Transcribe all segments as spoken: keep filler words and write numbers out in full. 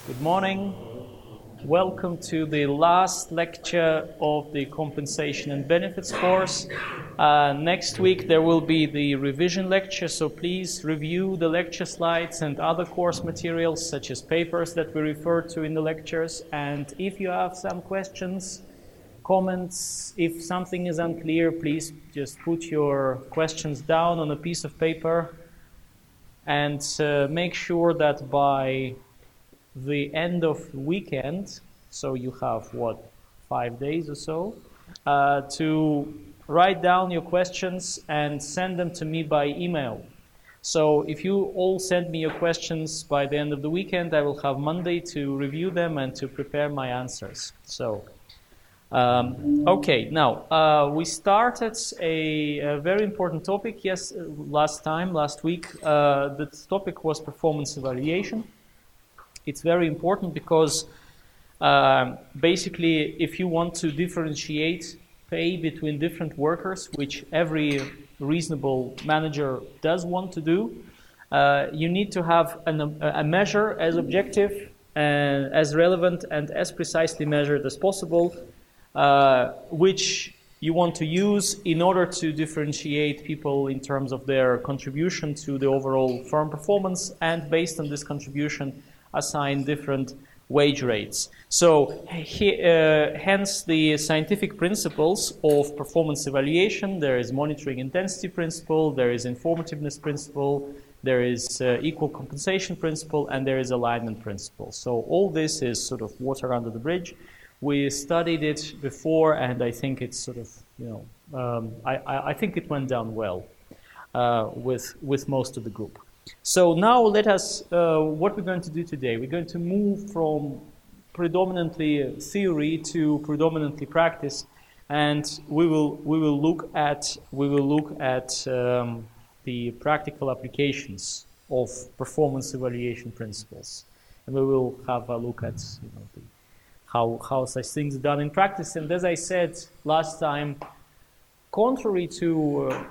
Good morning. Welcome to the last lecture of the Compensation and Benefits course. Uh, next week there will be the revision lecture, so please review the lecture slides and other course materials such as papers that we refer to in the lectures. And if you have some questions, comments, if something is unclear, please just put your questions down on a piece of paper and uh, make sure that by the end of the weekend, so you have, what, five days or so, uh, to write down your questions and send them to me by email. So if you all send me your questions by the end of the weekend, I will have Monday to review them and to prepare my answers. So, um, okay, now, uh, we started a, a very important topic, yes, last time, last week. Uh, the topic was performance evaluation. It's very important because uh, basically if you want to differentiate pay between different workers, which every reasonable manager does want to do, uh, you need to have an, a measure as objective and as relevant and as precisely measured as possible, uh, which you want to use in order to differentiate people in terms of their contribution to the overall firm performance, and based on this contribution assign different wage rates. So he, uh, hence the scientific principles of performance evaluation. There is monitoring intensity principle, there is informativeness principle, there is uh, equal compensation principle, and there is alignment principle. So all this is sort of water under the bridge. We studied it before, and I think it's sort of, you know, um, I, I think it went down well uh, with, with most of the group. So now let us, uh, what we're going to do today, we're going to move from predominantly theory to predominantly practice, and we will we will look at we will look at um, the practical applications of performance evaluation principles, and we will have a look at you know the, how how such things are done in practice. And as I said last time, contrary to uh,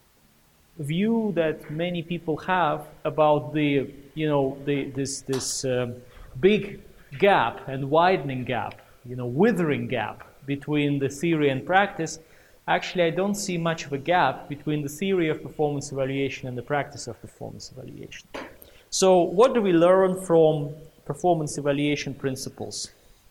view that many people have about the you know the this this um, big gap and widening gap, you know withering gap between the theory and practice, actually I don't see much of a gap between the theory of performance evaluation and the practice of performance evaluation. So what do we learn from performance evaluation principles?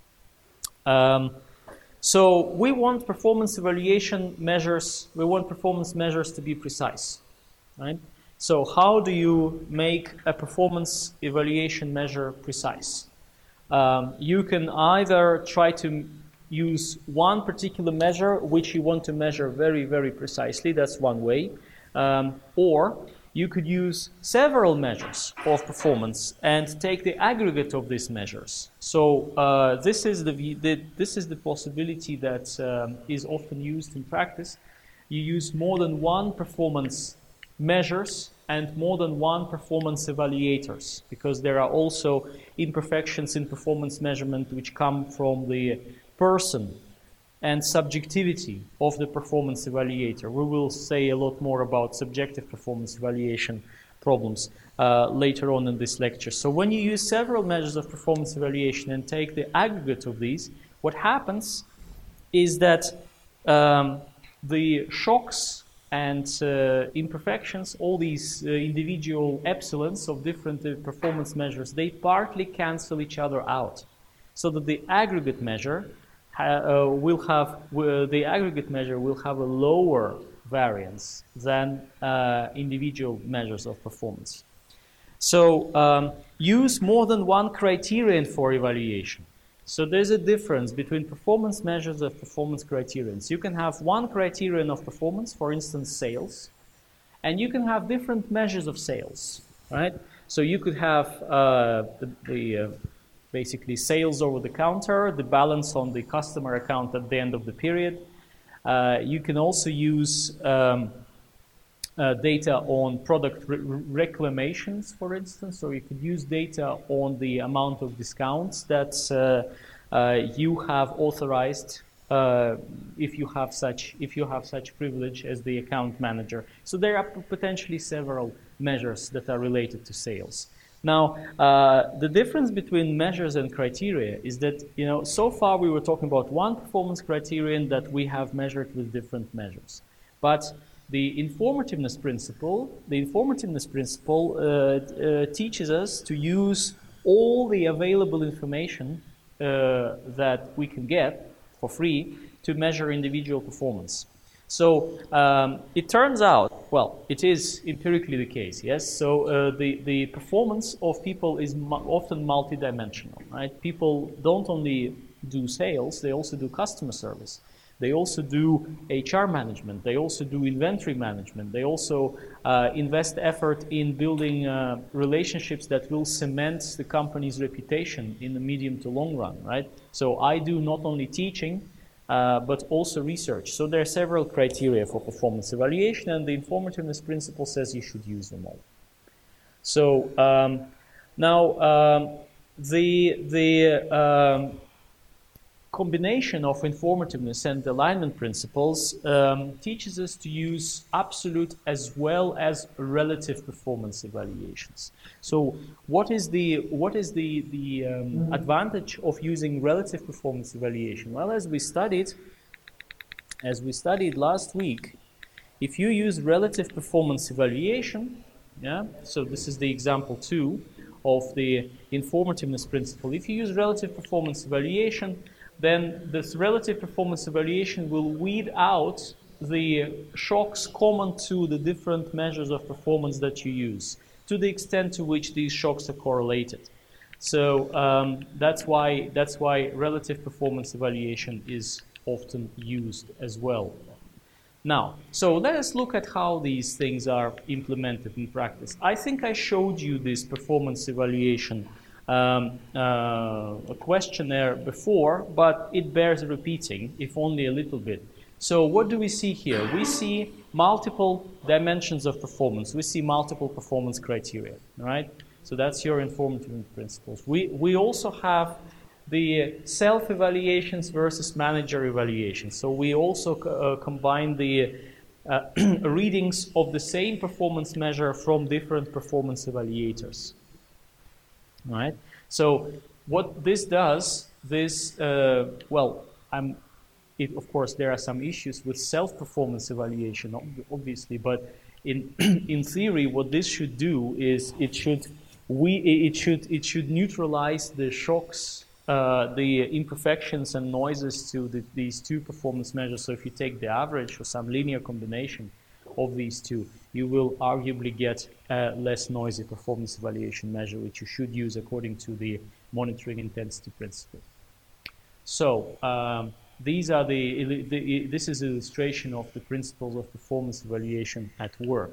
Um, so we want performance evaluation measures, we want performance measures to be precise. Right? So how do you make a performance evaluation measure precise? Um, you can either try to use one particular measure which you want to measure very, very precisely, that's one way, um, or you could use several measures of performance and take the aggregate of these measures. So uh, this is the, the this is the possibility that um, is often used in practice. You use more than one performance measures and more than one performance evaluators, because there are also imperfections in performance measurement which come from the person and subjectivity of the performance evaluator. We will say a lot more about subjective performance evaluation problems uh, later on in this lecture. So when you use several measures of performance evaluation and take the aggregate of these, what happens is that um, the shocks and uh, imperfections, all these uh, individual epsilons of different uh, performance measures, they partly cancel each other out, so that the aggregate measure uh, will have uh, the aggregate measure will have a lower variance than uh, individual measures of performance. So um, use more than one criterion for evaluation. So there's a difference between performance measures of performance criterions. You can have one criterion of performance, for instance, sales, and you can have different measures of sales, right? So you could have uh, the, the uh, basically sales over the counter, the balance on the customer account at the end of the period. Uh, you can also use um, uh, data on product re reclamations, for instance, so you could use data on the amount of discounts that uh, uh, you have authorized uh, if you have such if you have such privilege as the account manager. So there are potentially several measures that are related to sales. Now, uh, the difference between measures and criteria is that, you know, so far we were talking about one performance criterion that we have measured with different measures. But the informativeness principle, the informativeness principle uh, uh, teaches us to use all the available information uh, that we can get for free to measure individual performance. So um, it turns out, well, it is empirically the case, yes? So uh, the, the performance of people is mu often multidimensional, right? People don't only do sales, they also do customer service. They also do H R management, they also do inventory management, they also uh, invest effort in building uh, relationships that will cement the company's reputation in the medium to long run, right? So I do not only teaching, Uh, but also research. So there are several criteria for performance evaluation, and the informativeness principle says you should use them all. So um, now um, the the um, combination of informativeness and alignment principles um, teaches us to use absolute as well as relative performance evaluations. So what is the what is the the um, mm-hmm. advantage of using relative performance evaluation? Well, as we studied as we studied last week, if you use relative performance evaluation, yeah, so this is the example two of the informativeness principle. If you use relative performance evaluation, then this relative performance evaluation will weed out the shocks common to the different measures of performance that you use, to the extent to which these shocks are correlated. So um, that's why that's why relative performance evaluation is often used as well. Now, so let us look at how these things are implemented in practice. I think I showed you this performance evaluation Um, uh, a questionnaire before, but it bears repeating, if only a little bit. So what do we see here? We see multiple dimensions of performance. We see multiple performance criteria, right? So that's your informative principles. We, we also have the self-evaluations versus manager evaluations. So we also uh, combine the uh, readings of the same performance measure from different performance evaluators. Right. So what this does, this uh, well, I'm. It, of course, there are some issues with self-performance evaluation, obviously, but in in theory, what this should do is it should we it should it should neutralize the shocks, uh, the imperfections and noises to the, these two performance measures. So if you take the average or some linear combination of these two, you will arguably get a less noisy performance evaluation measure, which you should use according to the monitoring intensity principle. So um, these are the, the this is an illustration of the principles of performance evaluation at work.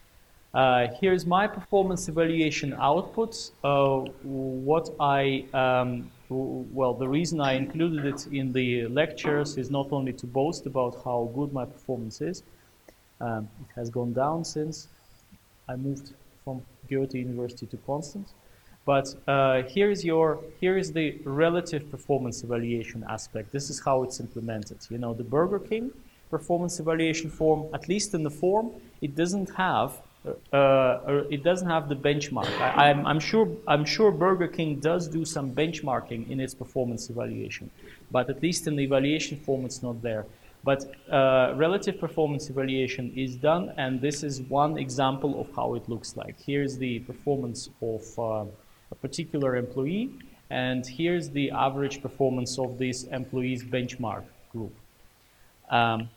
Uh, here's my performance evaluation output. Uh, what I um, well, the reason I included it in the lectures is not only to boast about how good my performance is. Um, it has gone down since I moved from Goethe University to Constance. But uh, here is your here is the relative performance evaluation aspect. This is how it's implemented. You know, the Burger King performance evaluation form, at least in the form, it doesn't have uh, it doesn't have the benchmark. I, I'm, I'm sure I'm sure Burger King does do some benchmarking in its performance evaluation, but at least in the evaluation form, it's not there. But uh, relative performance evaluation is done, and this is one example of how it looks like. Here's the performance of uh, a particular employee, and here's the average performance of this employee's benchmark group. Um,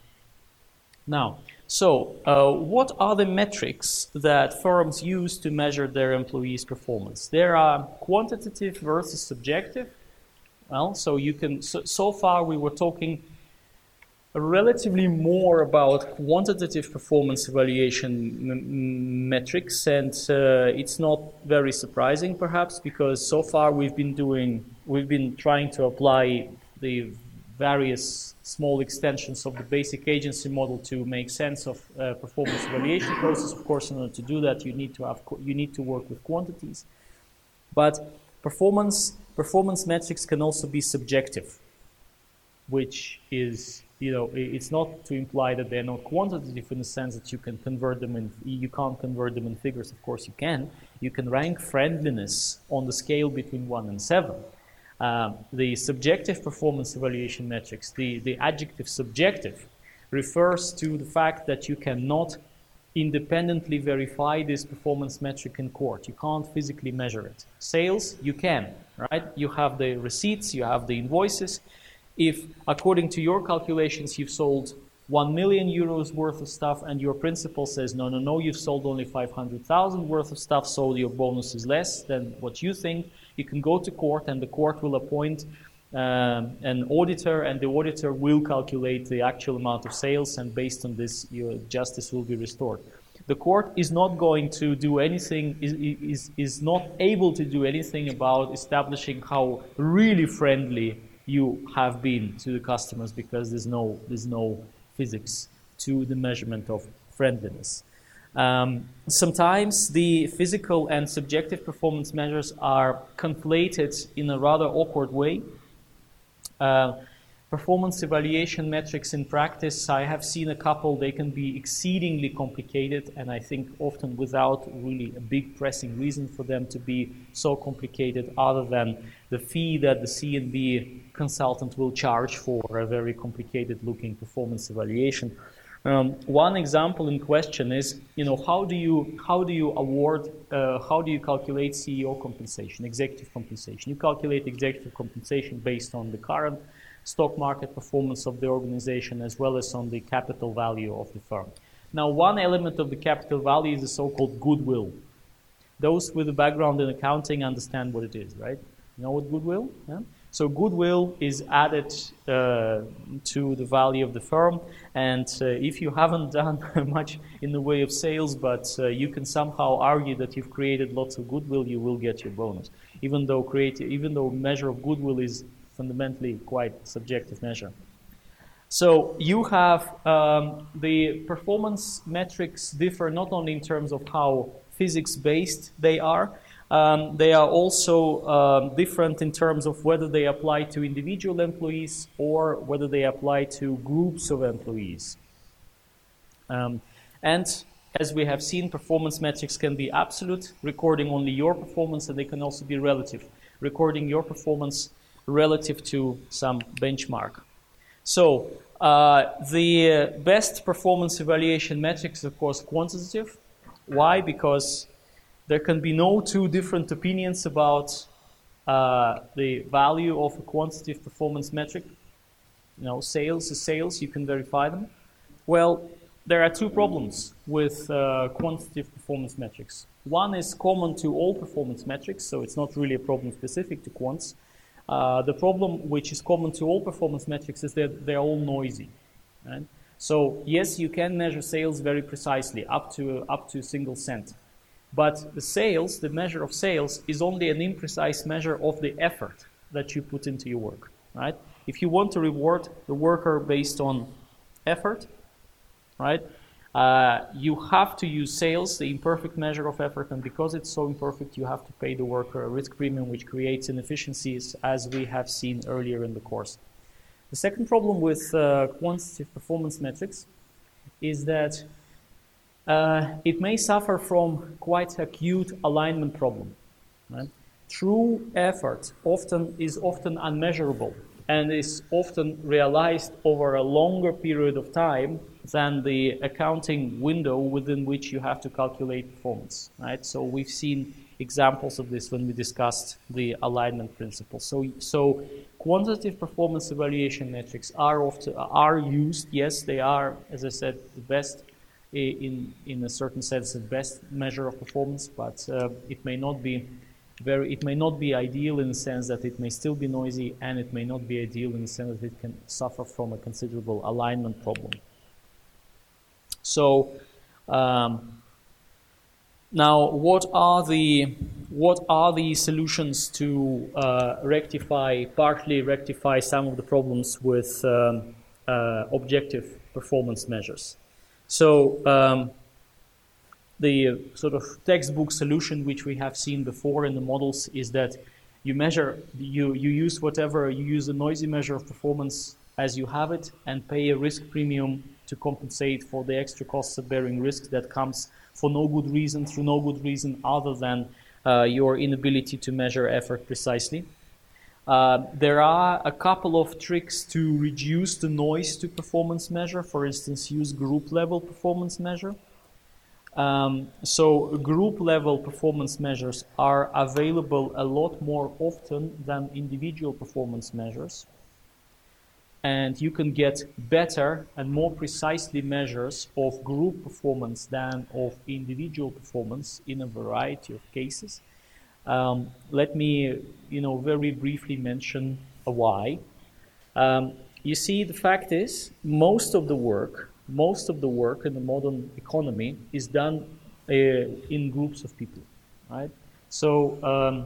now, so uh, what are the metrics that firms use to measure their employees' performance? There are quantitative versus subjective. Well, so you can, so, so far we were talking relatively more about quantitative performance evaluation metrics, and uh, it's not very surprising perhaps, because so far we've been doing, we've been trying to apply the various small extensions of the basic agency model to make sense of uh, performance evaluation process. Of course, in order to do that, you need to have, you need to work with quantities, but performance performance metrics can also be subjective, which is you know, it's not to imply that they're not quantitative in the sense that you can convert them in, you can't convert them in figures. Of course you can. You can rank friendliness on the scale between one and seven. Um, the subjective performance evaluation metrics, the, the adjective subjective, refers to the fact that you cannot independently verify this performance metric in court. You can't physically measure it. Sales, you can, right? You have the receipts, you have the invoices. If, according to your calculations, you've sold one million euros worth of stuff and your principal says, no, no, no, you've sold only five hundred thousand worth of stuff, so your bonus is less than what you think, you can go to court and the court will appoint um, an auditor, and the auditor will calculate the actual amount of sales, and based on this, your justice will be restored. The court is not going to do anything, is, is, is not able to do anything about establishing how really friendly you have been to the customers, because there's no, there's no physics to the measurement of friendliness. Um, sometimes the physical and subjective performance measures are conflated in a rather awkward way. Uh, performance evaluation metrics in practice, I have seen a couple, they can be exceedingly complicated, and I think often without really a big pressing reason for them to be so complicated, other than the fee that the C N B consultant will charge for a very complicated looking performance evaluation. Um, one example in question is, you know, how do you how do you award, uh, how do you calculate C E O compensation, executive compensation? You calculate executive compensation based on the current stock market performance of the organization as well as on the capital value of the firm. Now, one element of the capital value is the so-called goodwill. Those with a background in accounting understand what it is, right? You know what goodwill? Yeah? So goodwill is added uh, to the value of the firm, and uh, if you haven't done much in the way of sales, but uh, you can somehow argue that you've created lots of goodwill, you will get your bonus. Even though create, even though measure of goodwill is fundamentally quite subjective measure. So you have um, the performance metrics differ not only in terms of how physics-based they are, Um, they are also um, different in terms of whether they apply to individual employees or whether they apply to groups of employees. Um, and as we have seen, performance metrics can be absolute, recording only your performance, and they can also be relative, recording your performance relative to some benchmark. So uh, the best performance evaluation metrics is, of course, quantitative. Why? Because there can be no two different opinions about uh, the value of a quantitative performance metric. You know, sales is sales, you can verify them. Well, there are two problems with uh, quantitative performance metrics. One is common to all performance metrics, so it's not really a problem specific to quants. Uh, the problem which is common to all performance metrics is that they're all noisy. Right? So yes, you can measure sales very precisely, up to, up to a single cent. But the sales, the measure of sales, is only an imprecise measure of the effort that you put into your work, right? If you want to reward the worker based on effort, right, uh, you have to use sales, the imperfect measure of effort, and because it's so imperfect, you have to pay the worker a risk premium, which creates inefficiencies, as we have seen earlier in the course. The second problem with uh, quantitative performance metrics is that Uh, it may suffer from quite acute alignment problem. Right? True effort often is often unmeasurable and is often realized over a longer period of time than the accounting window within which you have to calculate performance. Right? So we've seen examples of this when we discussed the alignment principle. So, so quantitative performance evaluation metrics are often are used. Yes, they are, as I said, the best. In, in a certain sense, the best measure of performance, but uh, it may not be very, it may not be ideal in the sense that it may still be noisy, and it may not be ideal in the sense that it can suffer from a considerable alignment problem. So, um, now, what are the what are the solutions to uh, rectify, partly rectify some of the problems with um, uh, objective performance measures? So um, the uh, sort of textbook solution which we have seen before in the models is that you measure, you, you use whatever, you use a noisy measure of performance as you have it and pay a risk premium to compensate for the extra costs of bearing risk that comes for no good reason, through no good reason other than uh, your inability to measure effort precisely. Uh, there are a couple of tricks to reduce the noise to performance measure. For instance, use group level performance measure. Um, so group level performance measures are available a lot more often than individual performance measures. And you can get better and more precisely measures of group performance than of individual performance in a variety of cases. Um, let me, you know, very briefly mention why. Um, you see, the fact is, most of the work, most of the work in the modern economy is done uh, in groups of people, right? So um,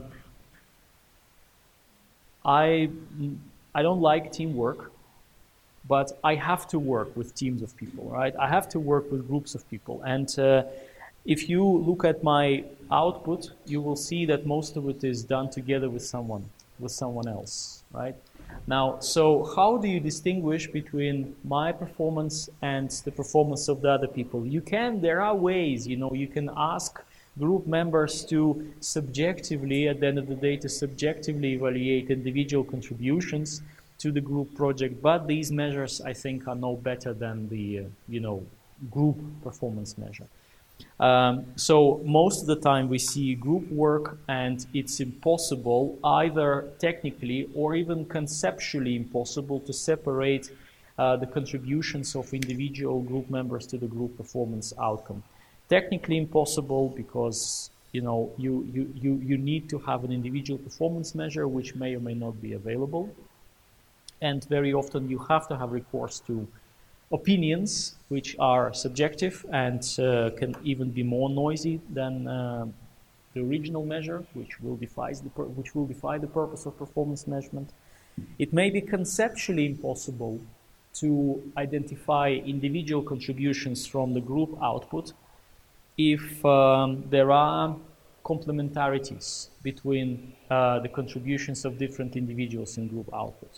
I, I don't like teamwork, but I have to work with teams of people, right? I have to work with groups of people, and uh, if you look at my output, you will see that most of it is done together with someone, with someone else, right? Now, so how do you distinguish between my performance and the performance of the other people? You can, there are ways, you know, you can ask group members to subjectively, at the end of the day, to subjectively evaluate individual contributions to the group project, but these measures, I think, are no better than the, uh, you know, group performance measure. Um, so most of the time we see group work, and it's impossible, either technically or even conceptually impossible, to separate uh, the contributions of individual group members to the group performance outcome. Technically impossible because, you know, you, you, you, you need to have an individual performance measure which may or may not be available. And very often you have to have recourse to opinions which are subjective and uh, can even be more noisy than uh, the original measure, which will defy the pur which will defy the purpose of performance measurement. It may be conceptually impossible to identify individual contributions from the group output if um, there are complementarities between uh, the contributions of different individuals in group output.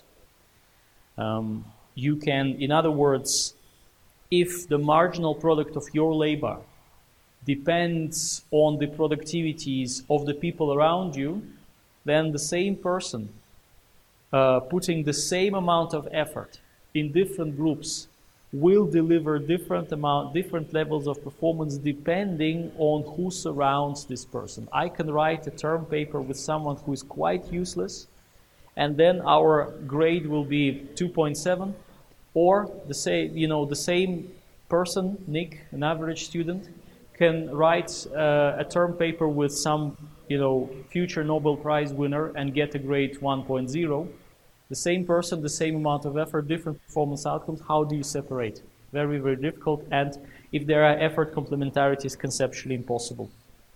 Um, You can, in other words, if the marginal product of your labor depends on the productivities of the people around you, then the same person uh, putting the same amount of effort in different groups will deliver different amount, different levels of performance depending on who surrounds this person. I can write a term paper with someone who is quite useless, and then our grade will be two point seven. Or the same, you know, the same person, Nick, an average student, can write uh, a term paper with some, you know, future Nobel Prize winner and get a grade one point zero. The same person, the same amount of effort, different performance outcomes. How do you separate? Very, very difficult. And if there are effort complementarities, conceptually impossible.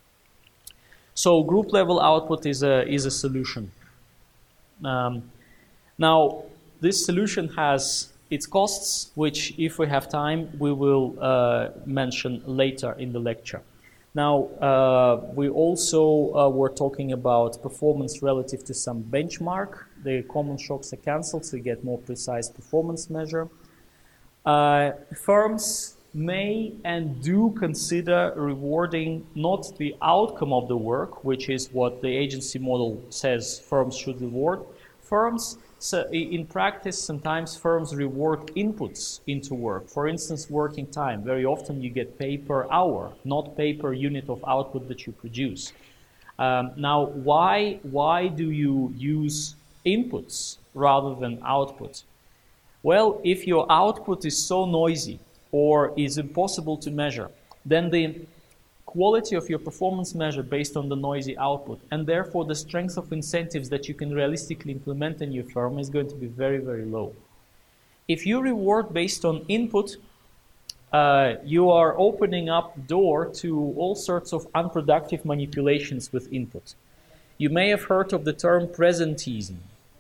So group level output is a is a solution. Um, now, this solution has its costs, which, if we have time, we will uh, mention later in the lecture. Now, uh, we also uh, were talking about performance relative to some benchmark. The common shocks are cancelled, so you get more precise performance measure. Uh, firms may and do consider rewarding not the outcome of the work, which is what the agency model says firms should reward. Firms So in practice, sometimes firms reward inputs into work. For instance, working time. Very often you get pay per hour, not pay per unit of output that you produce. Um, now, why, why do you use inputs rather than output? Well, if your output is so noisy or is impossible to measure, then the quality of your performance measure based on the noisy output, and therefore the strength of incentives that you can realistically implement in your firm, is going to be very, very low. If you reward based on input, uh, you are opening up the door to all sorts of unproductive manipulations with input. You may have heard of the term presenteeism.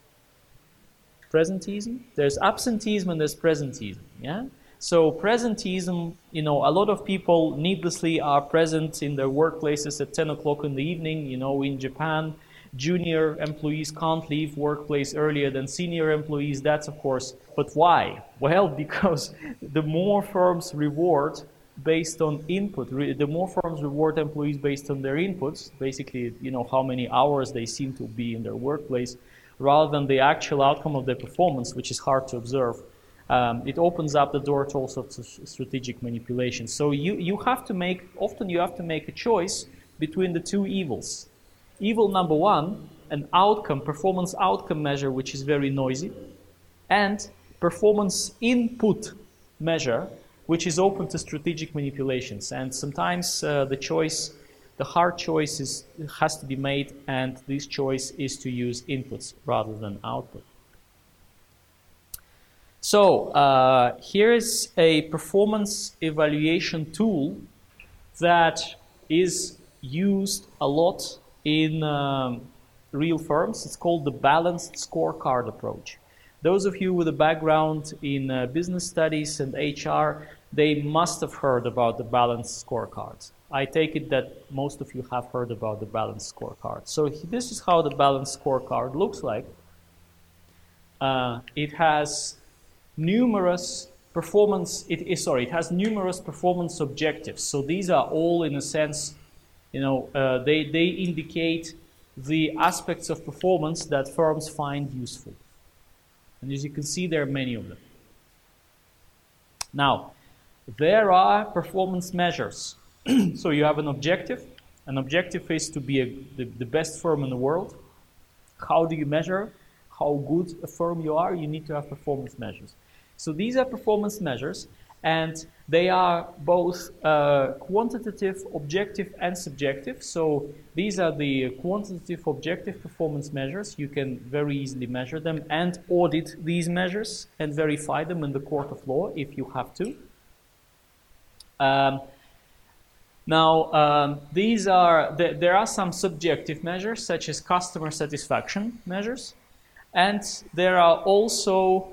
Presenteeism? There's absenteeism and there's presenteeism, yeah? So presenteeism, you know, a lot of people needlessly are present in their workplaces at ten o'clock in the evening, you know, in Japan. junior employees can't leave workplace earlier than senior employees. That's of course, but why? Well, because the more firms reward based on input, the more firms reward employees based on their inputs, basically, you know, how many hours they seem to be in their workplace, rather than the actual outcome of their performance, which is hard to observe. Um, it opens up the door to all sorts of strategic manipulation. So you, you have to make, often you have to make a choice between the two evils. Evil number one, an outcome, performance outcome measure, which is very noisy, and performance input measure, which is open to strategic manipulations. And sometimes uh, the choice, the hard choice is, has to be made, and this choice is to use inputs rather than output. So uh, here is a performance evaluation tool that is used a lot in um, real firms. It's called the balanced scorecard approach. Those of you with a background in uh, business studies and H R, they must have heard about the balanced scorecard. I take it that most of you have heard about the balanced scorecard. So this is how the balanced scorecard looks like. Uh, it has numerous performance, it is, sorry, it has numerous performance objectives. So these are all, in a sense, you know, uh, they, they indicate the aspects of performance that firms find useful. And as you can see, there are many of them. Now, there are performance measures. So you have an objective. An objective is to be a, the, the best firm in the world. How do you measure how good a firm you are? You need to have performance measures. So these are performance measures, and they are both uh, quantitative, objective, and subjective. So these are the quantitative, objective performance measures. You can very easily measure them and audit these measures and verify them in the court of law if you have to. Um, now, um, these are th there are some subjective measures, such as customer satisfaction measures, and there are also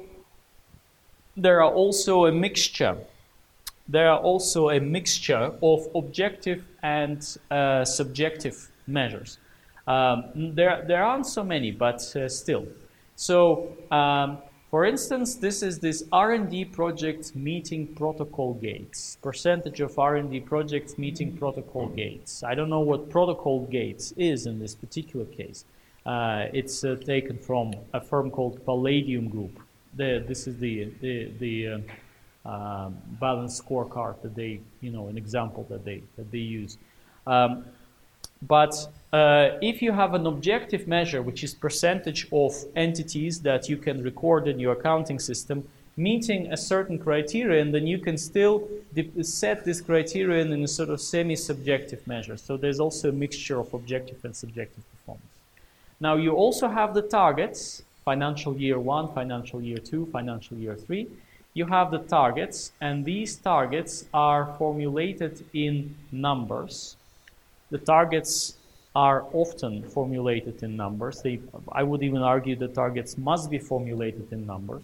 there are also a mixture. There are also a mixture of objective and uh, subjective measures. Um, there, there aren't so many, but uh, still. So, um, for instance, this is this R and D project meeting protocol gates. Percentage of R and D projects meeting protocol gates. I don't know what protocol gates is in this particular case. Uh, it's uh, taken from a firm called Palladium Group. The, this is the the, the uh, Um, balanced scorecard that they, you know, an example that they that they use. Um, but uh, if you have an objective measure, which is percentage of entities that you can record in your accounting system meeting a certain criterion, then you can still set this criterion in a sort of semi-subjective measure. So there's also a mixture of objective and subjective performance. Now you also have the targets: financial year one, financial year two, financial year three. You have the targets, and these targets are formulated in numbers. The targets are often formulated in numbers. They, I would even argue the targets must be formulated in numbers,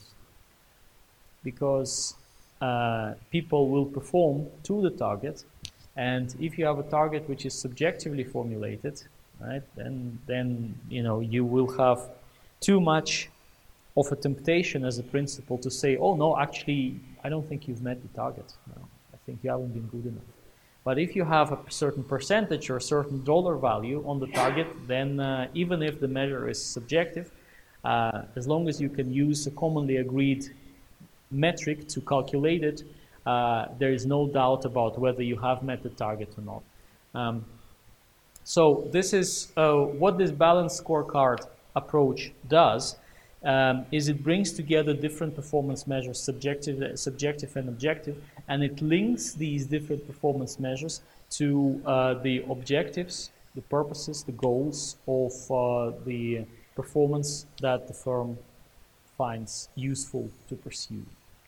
because uh, people will perform to the target, and if you have a target which is subjectively formulated, right, then then you know you will have too much of a temptation as a principal to say, oh no, actually, I don't think you've met the target. No, I think you haven't been good enough. But if you have a certain percentage or a certain dollar value on the target, then uh, even if the measure is subjective, uh, as long as you can use a commonly agreed metric to calculate it, uh, there is no doubt about whether you have met the target or not. Um, so this is uh, what this balanced scorecard approach does. Um, is it brings together different performance measures, subjective, subjective and objective, and it links these different performance measures to uh, the objectives, the purposes, the goals of uh, the performance that the firm finds useful to pursue.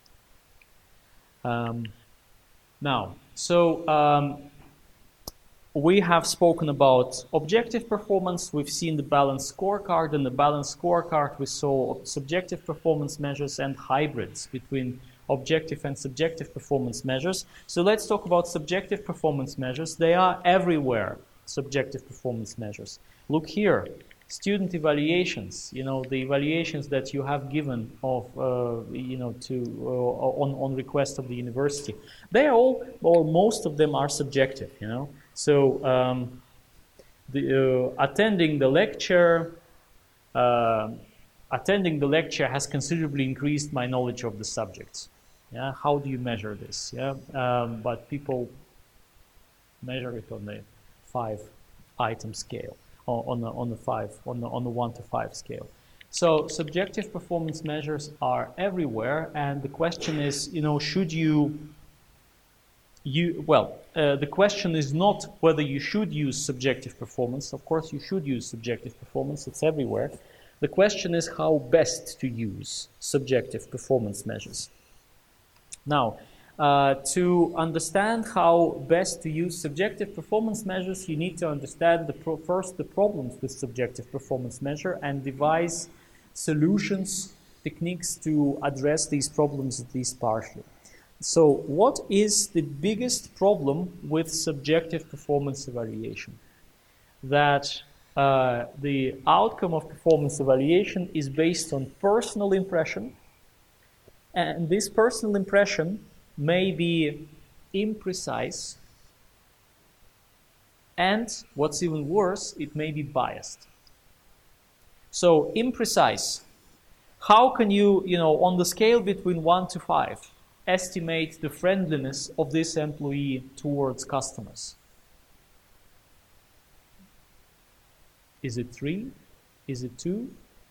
Um, now, so um, we have spoken about objective performance. We've seen the balanced scorecard. In the balanced scorecard, we saw subjective performance measures and hybrids between objective and subjective performance measures. So let's talk about subjective performance measures. They are everywhere, subjective performance measures. Look here. student evaluations, you know, the evaluations that you have given of, uh, you know, to uh, on on request of the university, they are all, or most of them are subjective, you know. So um, the uh, attending the lecture, uh, attending the lecture has considerably increased my knowledge of the subjects. Yeah, how do you measure this? Yeah, um, but people measure it on the five-item scale, or on the on the five, on the on the one to five scale. So subjective performance measures are everywhere, and the question is, you know, should you you well, uh, the question is not whether you should use subjective performance. Of course, you should use subjective performance. It's everywhere. The question is how best to use subjective performance measures. Now, uh, to understand how best to use subjective performance measures, you need to understand the pro first the problems with subjective performance measure and devise solutions, techniques to address these problems at least partially. So, what is the biggest problem with subjective performance evaluation? That uh, the outcome of performance evaluation is based on personal impression, and this personal impression may be imprecise, and what's even worse, it may be biased. So, imprecise. How can you, you know, on the scale between one to five, estimate the friendliness of this employee towards customers? Is it three? Is it two?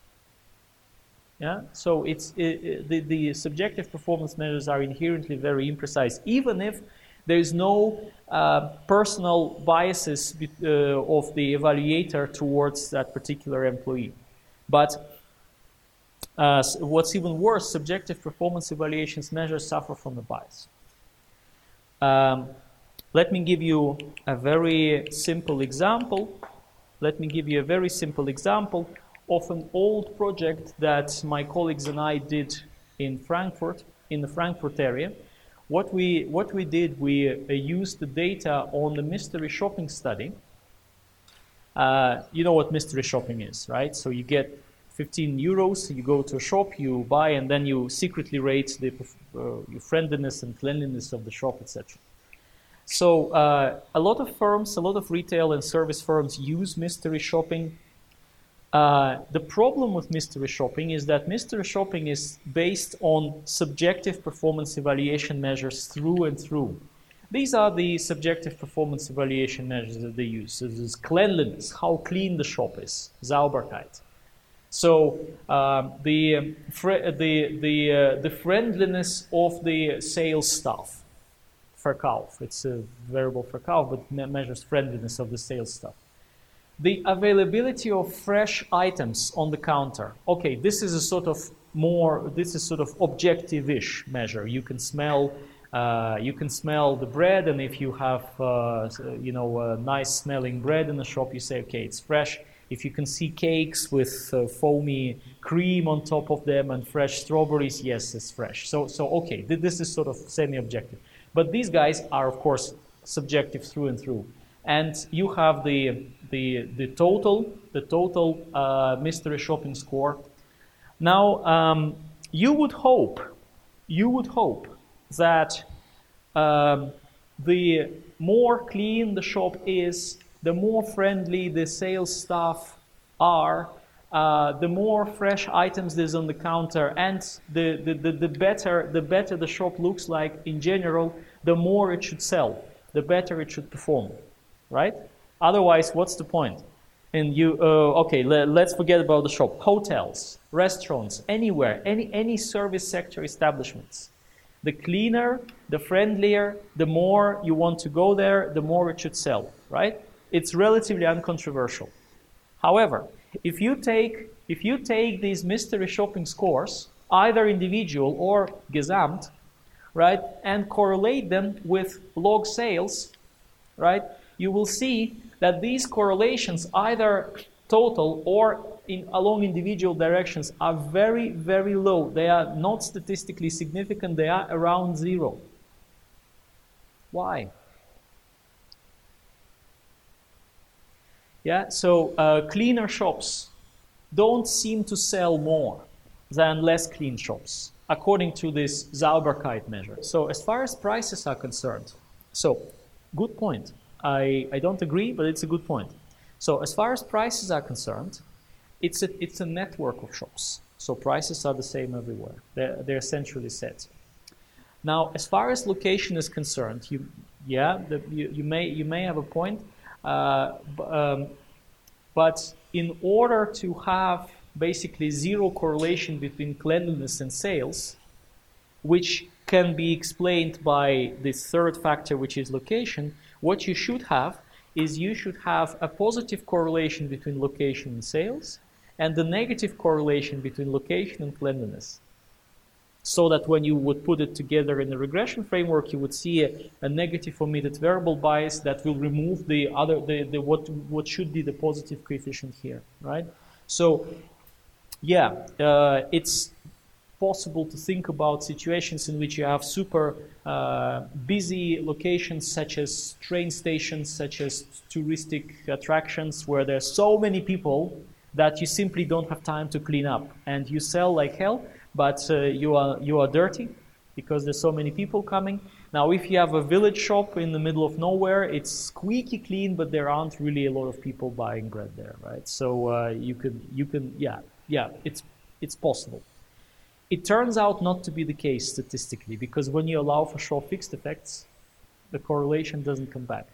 Yeah, so it's it, it, the, the subjective performance measures are inherently very imprecise, even if there is no uh, personal biases uh, of the evaluator towards that particular employee. But uh, what's even worse, subjective performance evaluations measures suffer from the bias. Um, let me give you a very simple example. Let me give you a very simple example of an old project that my colleagues and I did in Frankfurt, in the Frankfurt area. What we, what we did, we uh, used the data on the mystery shopping study. Uh, you know what mystery shopping is, right? So you get fifteen euros, you go to a shop, you buy, and then you secretly rate the uh, your friendliness and cleanliness of the shop, et cetera. So uh, a lot of firms, a lot of retail and service firms use mystery shopping. Uh, the problem with mystery shopping is that mystery shopping is based on subjective performance evaluation measures through and through. These are the subjective performance evaluation measures that they use. So this is cleanliness, how clean the shop is, Sauberkeit. So um, the, the, the, uh, the friendliness of the sales staff, Verkauf, it's a variable Verkauf, but me measures friendliness of the sales staff. The availability of fresh items on the counter. Okay, this is a sort of more, this is sort of objective-ish measure. You can smell, uh, you can smell the bread, and if you have, uh, you know, uh, nice smelling bread in the shop, you say, okay, it's fresh. If you can see cakes with uh, foamy cream on top of them and fresh strawberries, yes, it's fresh. So, so okay, this is sort of semi-objective. But these guys are, of course, subjective through and through. And you have the the the total the total uh, mystery shopping score. Now um, you would hope you would hope that um, the more clean the shop is, the more friendly the sales staff are, uh, the more fresh items there's on the counter, and the, the the the better the better the shop looks like in general, the more it should sell, the better it should perform. Right? Otherwise, what's the point? And you, uh, okay, le let's forget about the shop. Hotels, restaurants, anywhere, any any service sector establishments. The cleaner, the friendlier, the more you want to go there, the more it should sell. Right? It's relatively uncontroversial. However, if you take if you take these mystery shopping scores, either individual or Gesamt, right, and correlate them with log sales, right, you will see that these correlations, either total or in along individual directions, are very, very low. They are not statistically significant. They are around zero. Why? Yeah, so uh, cleaner shops don't seem to sell more than less clean shops, according to this Sauberkeit measure. So as far as prices are concerned, so good point. I, I don't agree, but it's a good point. So as far as prices are concerned, it's a, it's a network of shops. So prices are the same everywhere. They're, they're essentially set. Now, as far as location is concerned, you, yeah, the, you, you, may, you may have a point, uh, um, but in order to have basically zero correlation between cleanliness and sales, which can be explained by this third factor, which is location, what you should have is you should have a positive correlation between location and sales and the negative correlation between location and cleanliness. So that when you would put it together in a regression framework, you would see a, a negative omitted variable bias that will remove the other, the, the what what should be the positive coefficient here, right? So, yeah, uh, it's possible to think about situations in which you have super uh, busy locations, such as train stations, such as touristic attractions, where there's so many people that you simply don't have time to clean up, and you sell like hell. But uh, you are you are dirty because there's so many people coming. Now, if you have a village shop in the middle of nowhere, it's squeaky clean, but there aren't really a lot of people buying bread there, right? So uh, you can you can yeah yeah it's it's possible. It turns out not to be the case statistically, because when you allow for short fixed effects, the correlation doesn't come back.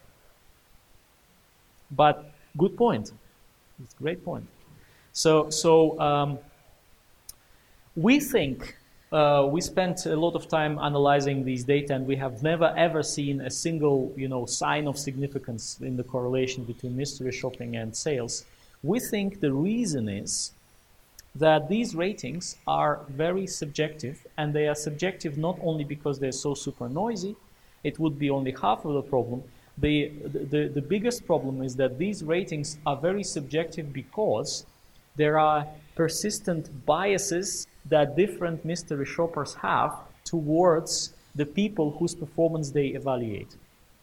But good point. It's a great point. So so. Um, We think, uh, we spent a lot of time analyzing these data, and we have never ever seen a single, you know, sign of significance in the correlation between mystery shopping and sales. We think the reason is that these ratings are very subjective, and they are subjective not only because they're so super noisy, it would be only half of the problem. The, the, the biggest problem is that these ratings are very subjective because there are persistent biases that different mystery shoppers have towards the people whose performance they evaluate.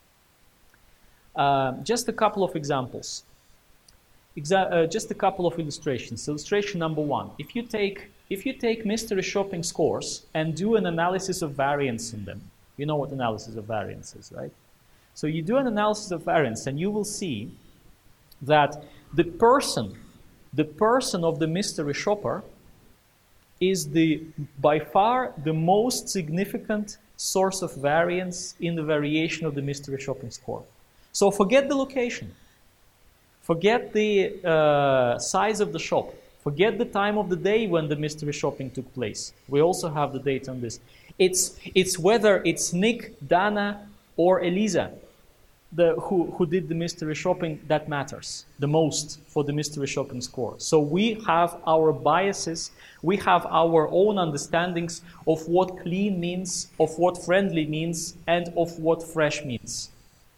Uh, just a couple of examples. Exa uh, just a couple of illustrations. Illustration number one. If you take if you take mystery shopping scores and do an analysis of variance in them, you know what analysis of variance is, right? So you do an analysis of variance, and you will see that the person, the person of the mystery shopper is the by far the most significant source of variance in the variation of the mystery shopping score. So forget the location, forget the uh, size of the shop, forget the time of the day when the mystery shopping took place. We also have the data on this. It's it's whether it's Nick, Dana, or Elisa the, who, who did the mystery shopping that matters the most for the mystery shopping score. So we have our biases, we have our own understandings of what clean means, of what friendly means, and of what fresh means.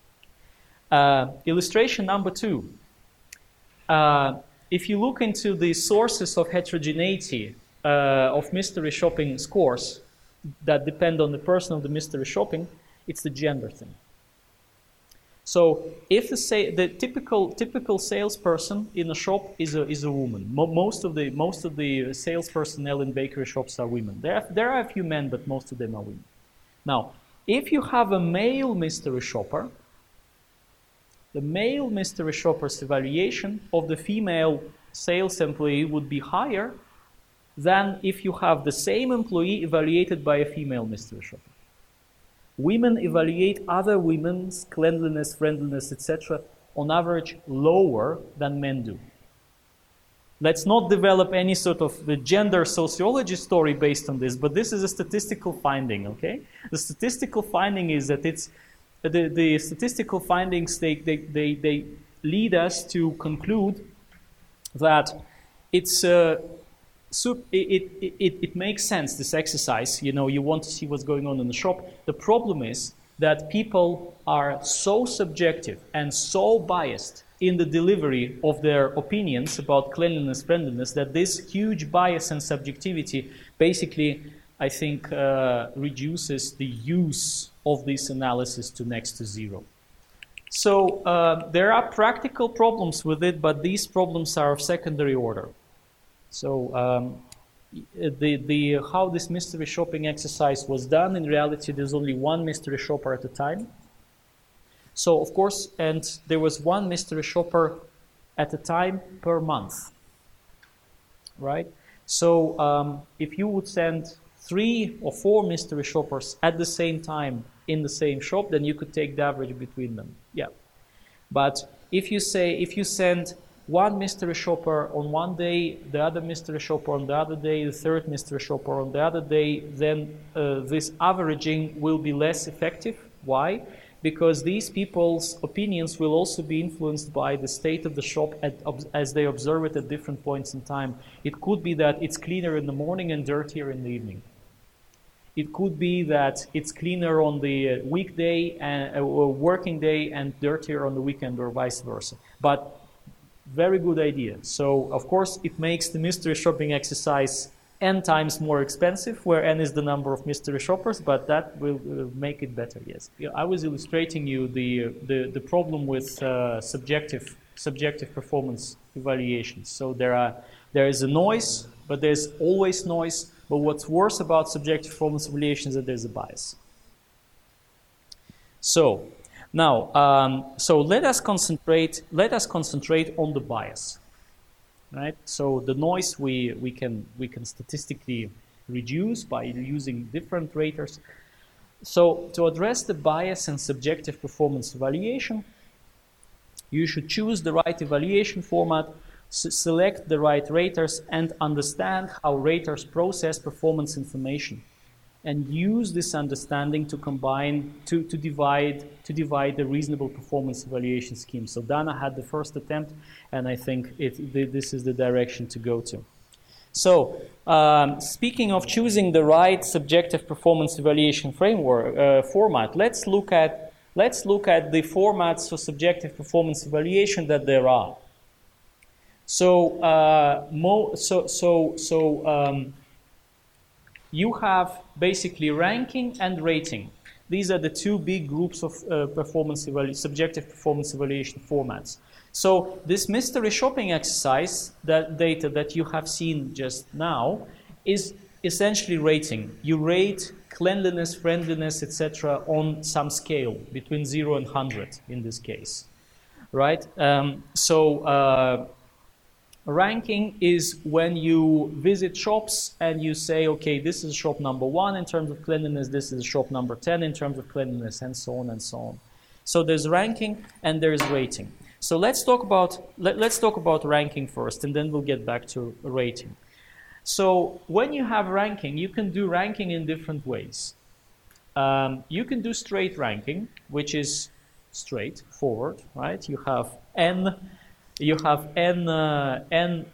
Uh, illustration number two. Uh, if you look into the sources of heterogeneity uh, of mystery shopping scores that depend on the person of the mystery shopping, it's the gender thing. So if the, say, the typical typical salesperson in a shop is a is a woman, Mo most of the most of the sales personnel in bakery shops are women. There are, there are a few men, but most of them are women. Now, if you have a male mystery shopper, the male mystery shopper's evaluation of the female sales employee would be higher than if you have the same employee evaluated by a female mystery shopper. Women evaluate other women's cleanliness, friendliness, et cetera on average lower than men do. Let's not develop any sort of the gender sociology story based on this, but this is a statistical finding, okay? The statistical finding is that it's, the, the statistical findings, they, they, they, they lead us to conclude that it's, uh, So it, it, it, it makes sense, this exercise. You know, you want to see what's going on in the shop. The problem is that people are so subjective and so biased in the delivery of their opinions about cleanliness, friendliness, that this huge bias and subjectivity basically, I think, uh, reduces the use of this analysis to next to zero. So uh, there are practical problems with it, but these problems are of secondary order. So um, the, the, how this mystery shopping exercise was done, in reality there's only one mystery shopper at a time. So of course, and there was one mystery shopper at a time per month, right? So um, if you would send three or four mystery shoppers at the same time in the same shop, then you could take the average between them. Yeah. But if you say, if you send one mystery shopper on one day, the other mystery shopper on the other day, the third mystery shopper on the other day, then uh, this averaging will be less effective. Why? Because these people's opinions will also be influenced by the state of the shop at, as they observe it at different points in time. It could be that it's cleaner in the morning and dirtier in the evening. It could be that it's cleaner on the weekday and uh, working day and dirtier on the weekend, or vice versa. But very good idea. So of course it makes the mystery shopping exercise n times more expensive, where n is the number of mystery shoppers, but that will uh, make it better. Yes, yeah, I was illustrating you the the, the problem with uh, subjective subjective performance evaluations. So there are there is a noise, but there's always noise. But what's worse about subjective performance evaluations is that there's a bias. So now, um, so let us concentrate. Let us concentrate on the bias, right? So the noise we we can we can statistically reduce by using different raters. So to address the bias in subjective performance evaluation, you should choose the right evaluation format, select the right raters, and understand how raters process performance information, and use this understanding to combine to, to divide to divide the reasonable performance evaluation scheme. So Dana had the first attempt, and I think it, this is the direction to go to. So um, speaking of choosing the right subjective performance evaluation framework uh, format, let's look at let's look at the formats for subjective performance evaluation that there are. So, uh, mo so, so, so um, you have basically ranking and rating. These are the two big groups of uh, performance evalu subjective performance evaluation formats. So this mystery shopping exercise, that data that you have seen just now, is essentially rating. You rate cleanliness, friendliness, et cetera on some scale between zero and one hundred in this case, right? Um, so. Uh, Ranking is when you visit shops and you say, okay, this is shop number one in terms of cleanliness, this is shop number ten in terms of cleanliness, and so on and so on. So there's ranking and there's rating. So let's talk about let, let's talk about ranking first, and then we'll get back to rating. So when you have ranking, you can do ranking in different ways. Um, you can do straight ranking, which is straightforward, right? You have n. You have n, uh, n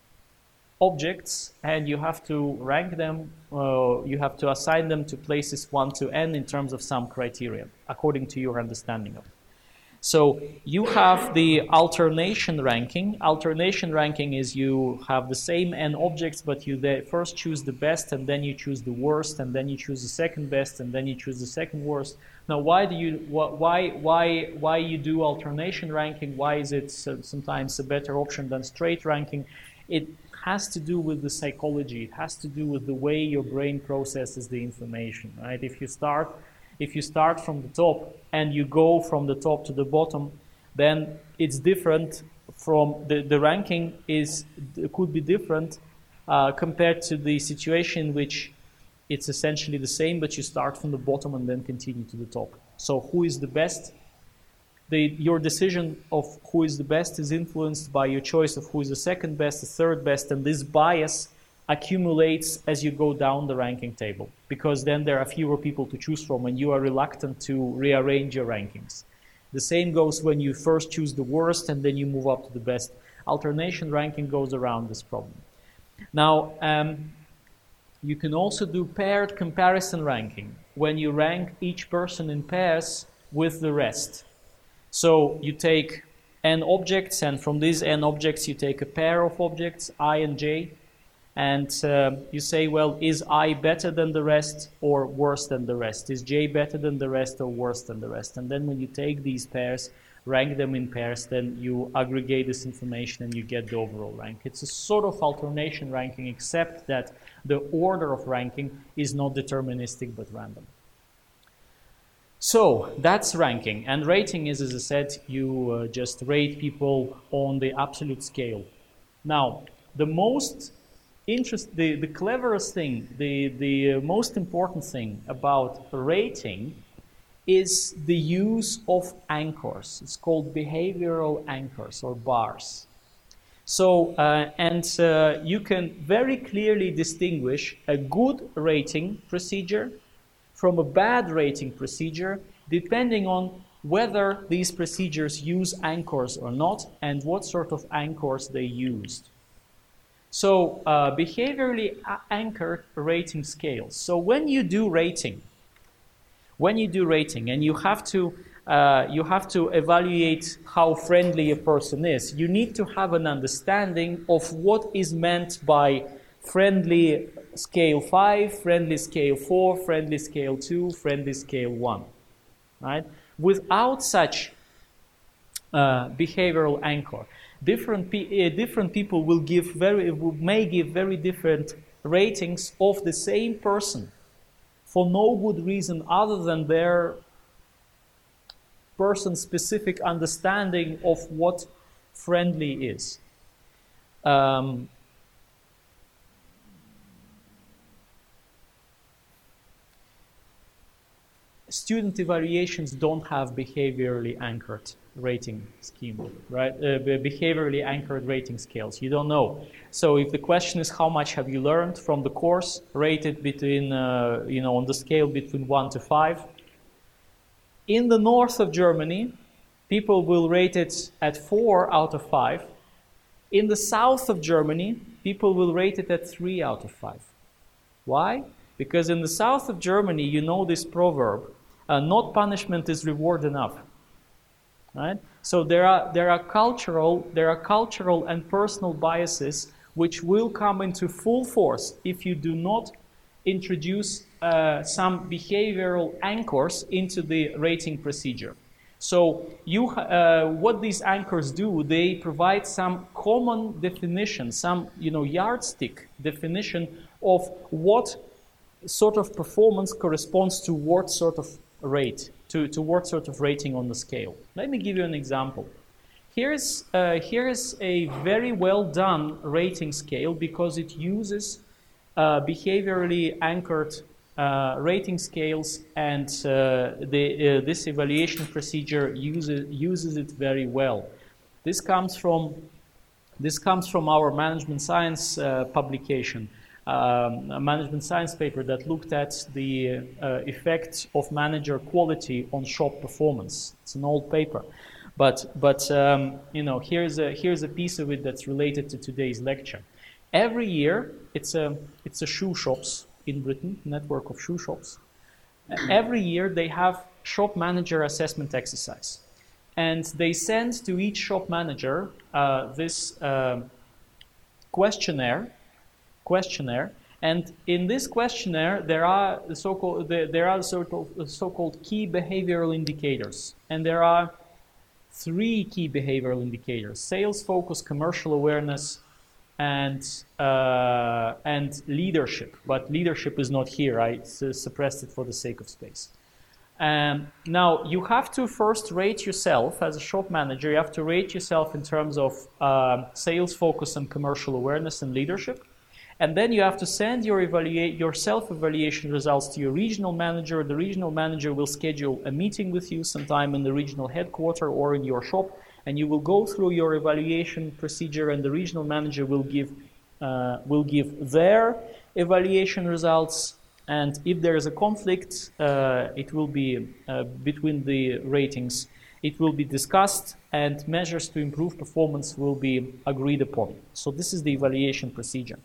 objects, and you have to rank them, uh, you have to assign them to places one to n in terms of some criteria, according to your understanding of it. So you have the alternation ranking. Alternation ranking is you have the same n objects, but you first choose the best, and then you choose the worst, and then you choose the second best, and then you choose the second worst. Now, why do you why why why you do alternation ranking? Why is it sometimes a better option than straight ranking? It has to do with the psychology. It has to do with the way your brain processes the information, right? If you start If you start from the top and you go from the top to the bottom, then it's different from the, the ranking is could be different uh, compared to the situation in which it's essentially the same, but you start from the bottom and then continue to the top. So who is the best? The, your decision of who is the best is influenced by your choice of who is the second best, the third best, and this bias accumulates as you go down the ranking table, because then there are fewer people to choose from and you are reluctant to rearrange your rankings. The same goes when you first choose the worst and then you move up to the best. Alternation ranking goes around this problem. Now, um, you can also do paired comparison ranking, when you rank each person in pairs with the rest. So you take n objects, and from these n objects you take a pair of objects, I and j, and uh, you say, well, is I better than the rest or worse than the rest? Is J better than the rest or worse than the rest? And then when you take these pairs, rank them in pairs, then you aggregate this information and you get the overall rank. It's a sort of alternation ranking, except that the order of ranking is not deterministic but random. So that's ranking, and rating is, as I said, you uh, just rate people on the absolute scale. Now, the most interest, the, the cleverest thing, the, the most important thing about rating is the use of anchors. It's called behavioral anchors or bars. So, uh, and uh, you can very clearly distinguish a good rating procedure from a bad rating procedure, depending on whether these procedures use anchors or not and what sort of anchors they used. So, uh, behaviorally anchored rating scales. So when you do rating, when you do rating and you have to uh, you have to evaluate how friendly a person is, you need to have an understanding of what is meant by friendly scale five, friendly scale four, friendly scale two, friendly scale one. Right? Without such uh, behavioral anchor, different pe uh, different people will give very may give very different ratings of the same person for no good reason other than their person-specific understanding of what friendly is. Um, student evaluations don't have behaviorally anchored rating scheme, right? Uh, behaviorally anchored rating scales. You don't know. So if the question is how much have you learned from the course, rated between, uh, you know, on the scale between one to five. In the north of Germany, people will rate it at four out of five. In the south of Germany, people will rate it at three out of five. Why? Because in the south of Germany, you know this proverb, uh, not punishment is reward enough. Right? So there are there are cultural there are cultural and personal biases which will come into full force if you do not introduce uh, some behavioral anchors into the rating procedure. So you uh, what these anchors do, they provide some common definition, some you know yardstick definition of what sort of performance corresponds to what sort of rate. To, to what sort of rating on the scale. Let me give you an example. Here's, uh, here's a very well done rating scale because it uses uh, behaviorally anchored uh, rating scales, and uh, the, uh, this evaluation procedure uses, uses it very well. This comes from, this comes from our management science uh, publication. Um, a management science paper that looked at the uh, effect of manager quality on shop performance. It's an old paper, but but um, you know here's a here's a piece of it that's related to today's lecture. Every year, it's a it's a shoe shops in Britain, network of shoe shops. Every year they have shop manager assessment exercise, and they send to each shop manager uh, this uh, questionnaire. questionnaire, and in this questionnaire there are the so-called there are sort of so-called key behavioral indicators, and there are three key behavioral indicators: sales focus, commercial awareness, and uh, and leadership. But leadership is not here. I suppressed it for the sake of space. Um, now you have to first rate yourself as a shop manager. You have to rate yourself in terms of uh, sales focus and commercial awareness and leadership. And then you have to send your, evaluate, your self-evaluation results to your regional manager. The regional manager will schedule a meeting with you sometime in the regional headquarters or in your shop, and you will go through your evaluation procedure, and the regional manager will give, uh, will give their evaluation results. And if there is a conflict, uh, it will be uh, between the ratings. It will be discussed, and measures to improve performance will be agreed upon. So this is the evaluation procedure.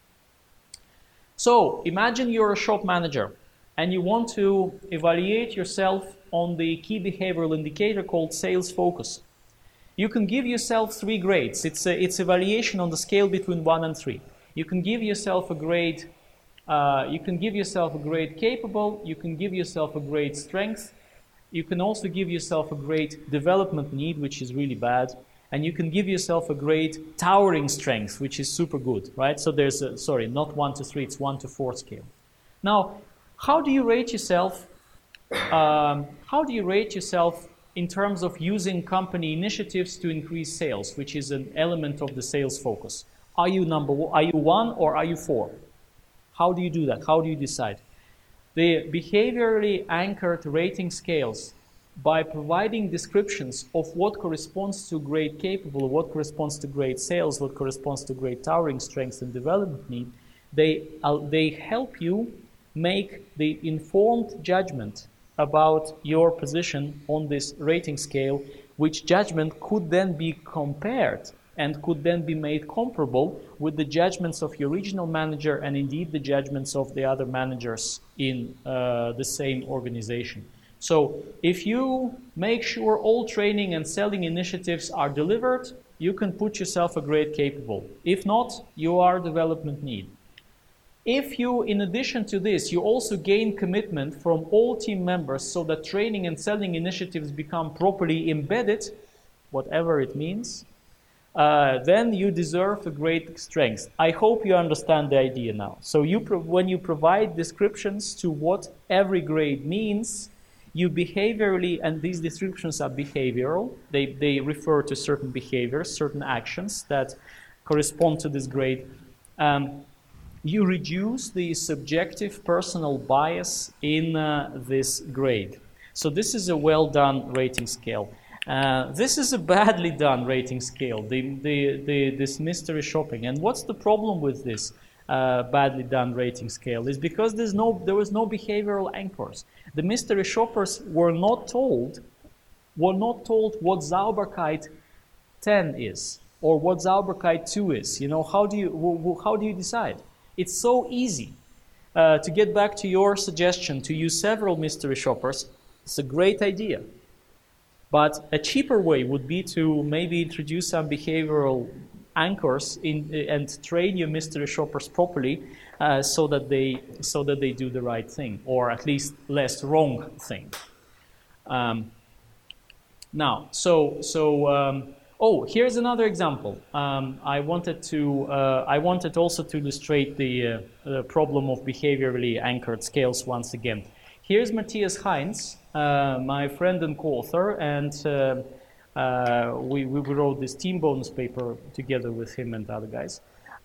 So imagine you're a shop manager and you want to evaluate yourself on the key behavioral indicator called sales focus. You can give yourself three grades. It's, a, it's evaluation on the scale between one and three. You can give yourself a grade, uh, you can give yourself a grade capable, you can give yourself a grade strength, You can also give yourself a great development need, which is really bad. And you can give yourself a great towering strength, which is super good, right? So there's a, sorry, not one to three, it's one to four scale. Now, how do you rate yourself? Um, how do you rate yourself in terms of using company initiatives to increase sales, which is an element of the sales focus? Are you number one, are you one or are you four? How do you do that? How do you decide? The behaviorally anchored rating scales, by providing descriptions of what corresponds to grade capable, what corresponds to grade sales, what corresponds to grade towering strengths and development need, they, uh, they help you make the informed judgment about your position on this rating scale, which judgment could then be compared and could then be made comparable with the judgments of your regional manager and indeed the judgments of the other managers in uh, the same organization. So if you make sure all training and selling initiatives are delivered, you can put yourself a grade capable. If not, you are development need. If you, in addition to this, you also gain commitment from all team members so that training and selling initiatives become properly embedded, whatever it means, uh, then you deserve a great strength. I hope you understand the idea now. So you when you provide descriptions to what every grade means, you behaviorally, and these descriptions are behavioral, they, they refer to certain behaviors, certain actions that correspond to this grade. Um, you reduce the subjective personal bias in uh, this grade. So this is a well-done rating scale. Uh, this is a badly done rating scale, the, the, the, this mystery shopping. And what's the problem with this uh, badly done rating scale? Is because there's no, there was no behavioral anchors. The mystery shoppers were not told, were not told what Sauberkeit ten is or what Sauberkeit two is. You know, how do you, how do you decide? It's so easy. Uh, to get back to your suggestion to use several mystery shoppers, it's a great idea. But a cheaper way would be to maybe introduce some behavioral anchors in, and train your mystery shoppers properly uh, so that they so that they do the right thing, or at least less wrong thing. Um, now, so so um, oh, here's another example. Um, I wanted to uh, I wanted also to illustrate the, uh, the problem of behaviorally anchored scales once again. Here's Matthias Heinz, uh, my friend and co-author, and uh, uh, we, we wrote this team bonus paper together with him and other guys.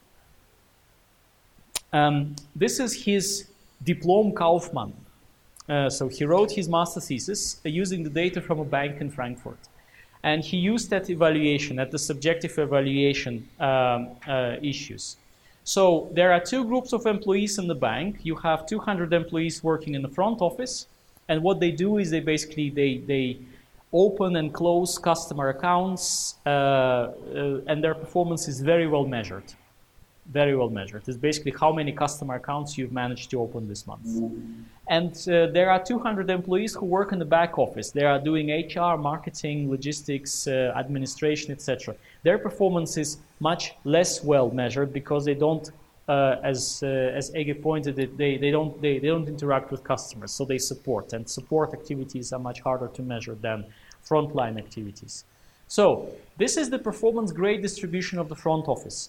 Um, this is his Diplom Kaufmann. Uh, so he wrote his master thesis uh, using the data from a bank in Frankfurt. And he used that evaluation, at the subjective evaluation um, uh, issues. So there are two groups of employees in the bank. You have two hundred employees working in the front office, and what they do is they basically they they open and close customer accounts, uh, uh, and their performance is very well measured. Very well measured. It's basically how many customer accounts you've managed to open this month. And uh, there are two hundred employees who work in the back office. They are doing H R, marketing, logistics, uh, administration, et cetera. Their performance is much less well measured because they don't, uh, as uh, as Ege pointed it, they they don't they, they don't interact with customers, so they support, and support activities are much harder to measure than frontline activities. So this is the performance grade distribution of the front office.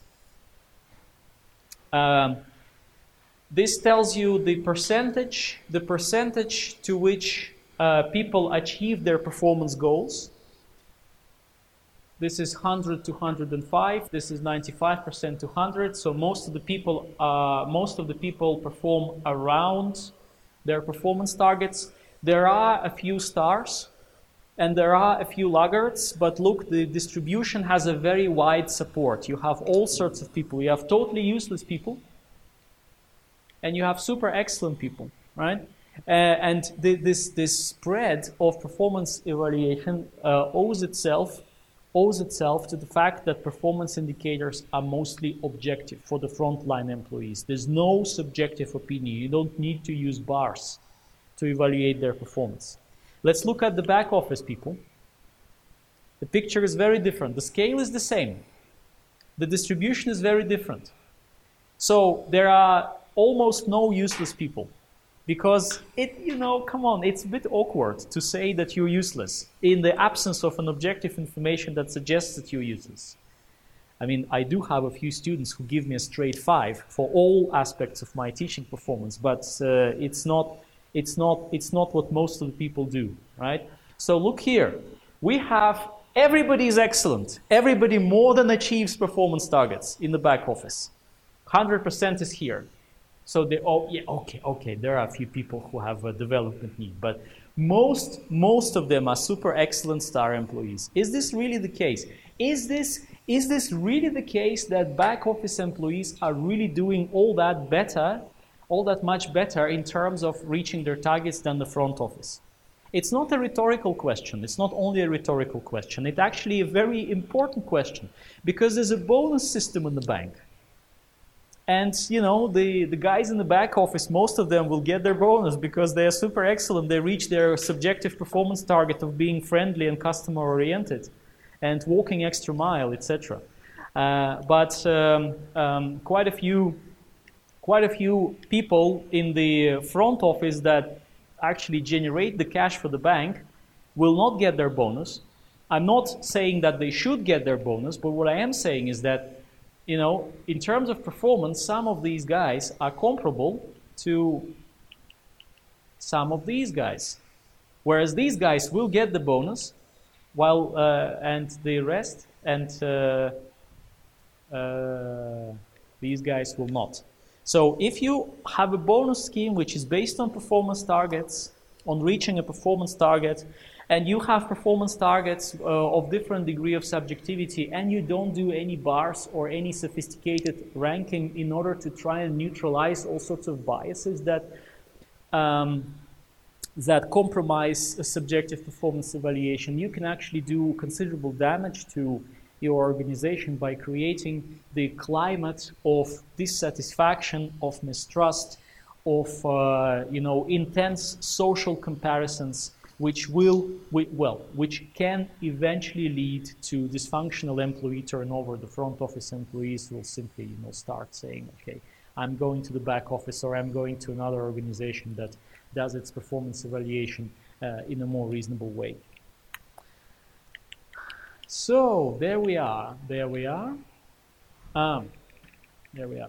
Um, this tells you the percentage, the percentage to which uh, people achieve their performance goals. This is one hundred to one hundred five. This is ninety-five percent to one hundred. So most of the people, uh, most of the people perform around their performance targets. There are a few stars, and there are a few laggards. But look, the distribution has a very wide support. You have all sorts of people. You have totally useless people, and you have super excellent people, right? Uh, and the, this this spread of performance evaluation uh, owes itself. owes itself to the fact that performance indicators are mostly objective for the frontline employees. There's no subjective opinion. You don't need to use bars to evaluate their performance. Let's look at the back office people. The picture is very different. The scale is the same. The distribution is very different. So there are almost no useless people. Because it, you know, come on, it's a bit awkward to say that you're useless in the absence of an objective information that suggests that you're useless. I mean, I do have a few students who give me a straight five for all aspects of my teaching performance, but uh, it's not, it's not, it's not what most of the people do, right? So look here, we have everybody is excellent. Everybody more than achieves performance targets in the back office. one hundred percent is here. So they, oh yeah, okay, okay. There are a few people who have a development need, but most, most of them are super excellent star employees. Is this really the case? Is this, is this really the case that back office employees are really doing all that better, all that much better in terms of reaching their targets than the front office? It's not a rhetorical question. It's not only a rhetorical question. It's actually a very important question because there's a bonus system in the bank. And, you know, the, the guys in the back office, most of them will get their bonus because they are super excellent. They reach their subjective performance target of being friendly and customer-oriented and walking extra mile, et cetera. Uh, but um, um, quite a few, quite a few people in the front office that actually generate the cash for the bank will not get their bonus. I'm not saying that they should get their bonus, but what I am saying is that, you know, in terms of performance, some of these guys are comparable to some of these guys. Whereas these guys will get the bonus, while uh, and the rest, and uh, uh, these guys will not. So if you have a bonus scheme which is based on performance targets, on reaching a performance target, and you have performance targets uh, of different degree of subjectivity, and you don't do any bars or any sophisticated ranking in order to try and neutralize all sorts of biases that um, that compromise a subjective performance evaluation, you can actually do considerable damage to your organization by creating the climate of dissatisfaction, of mistrust, of uh, you know, intense social comparisons, which will, well, which can eventually lead to dysfunctional employee turnover. The front office employees will simply, you know, start saying, okay, I'm going to the back office, or I'm going to another organization that does its performance evaluation uh, in a more reasonable way. So there we are, there we are, um, there we are.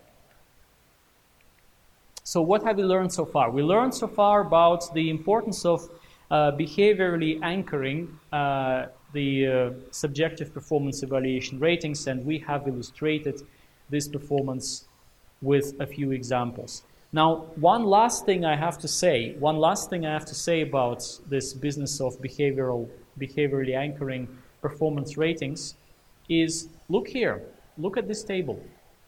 So what have we learned so far? We learned so far about the importance of uh, behaviorally anchoring uh, the uh, subjective performance evaluation ratings, and we have illustrated this performance with a few examples. Now, one last thing I have to say, one last thing I have to say about this business of behavioral, behaviorally anchoring performance ratings is, look here, look at this table.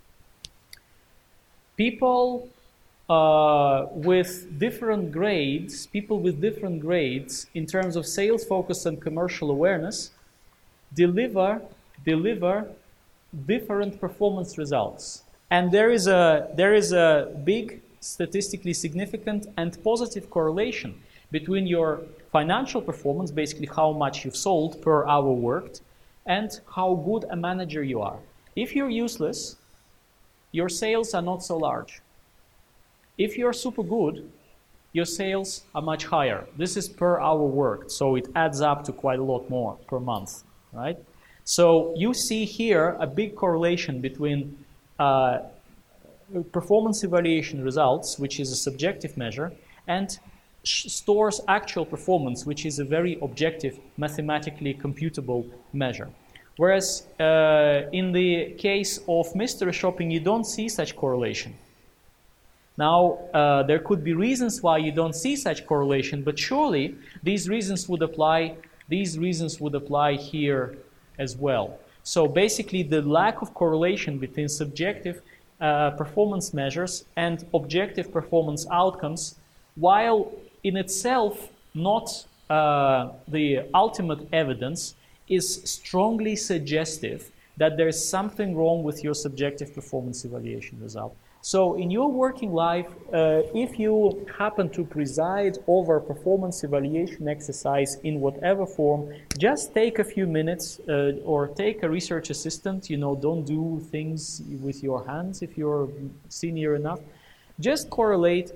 People uh, with different grades, people with different grades in terms of sales focus and commercial awareness deliver, deliver different performance results. And there is a, there is a big statistically significant and positive correlation between your financial performance, basically how much you've sold per hour worked, and how good a manager you are. If you're useless, your sales are not so large. If you're super good, your sales are much higher. This is per hour worked, so it adds up to quite a lot more per month, right? So you see here a big correlation between uh, performance evaluation results, which is a subjective measure, and store's actual performance, which is a very objective, mathematically computable measure. Whereas uh, in the case of mystery shopping, you don't see such correlation. Now, uh, there could be reasons why you don't see such correlation, but surely these reasons would apply, these reasons would apply here as well. So basically, the lack of correlation between subjective uh, performance measures and objective performance outcomes, while in itself not uh, the ultimate evidence, is strongly suggestive that there is something wrong with your subjective performance evaluation result. So in your working life, uh, if you happen to preside over performance evaluation exercise in whatever form, just take a few minutes uh, or take a research assistant. You know, don't do things with your hands if you're senior enough. Just correlate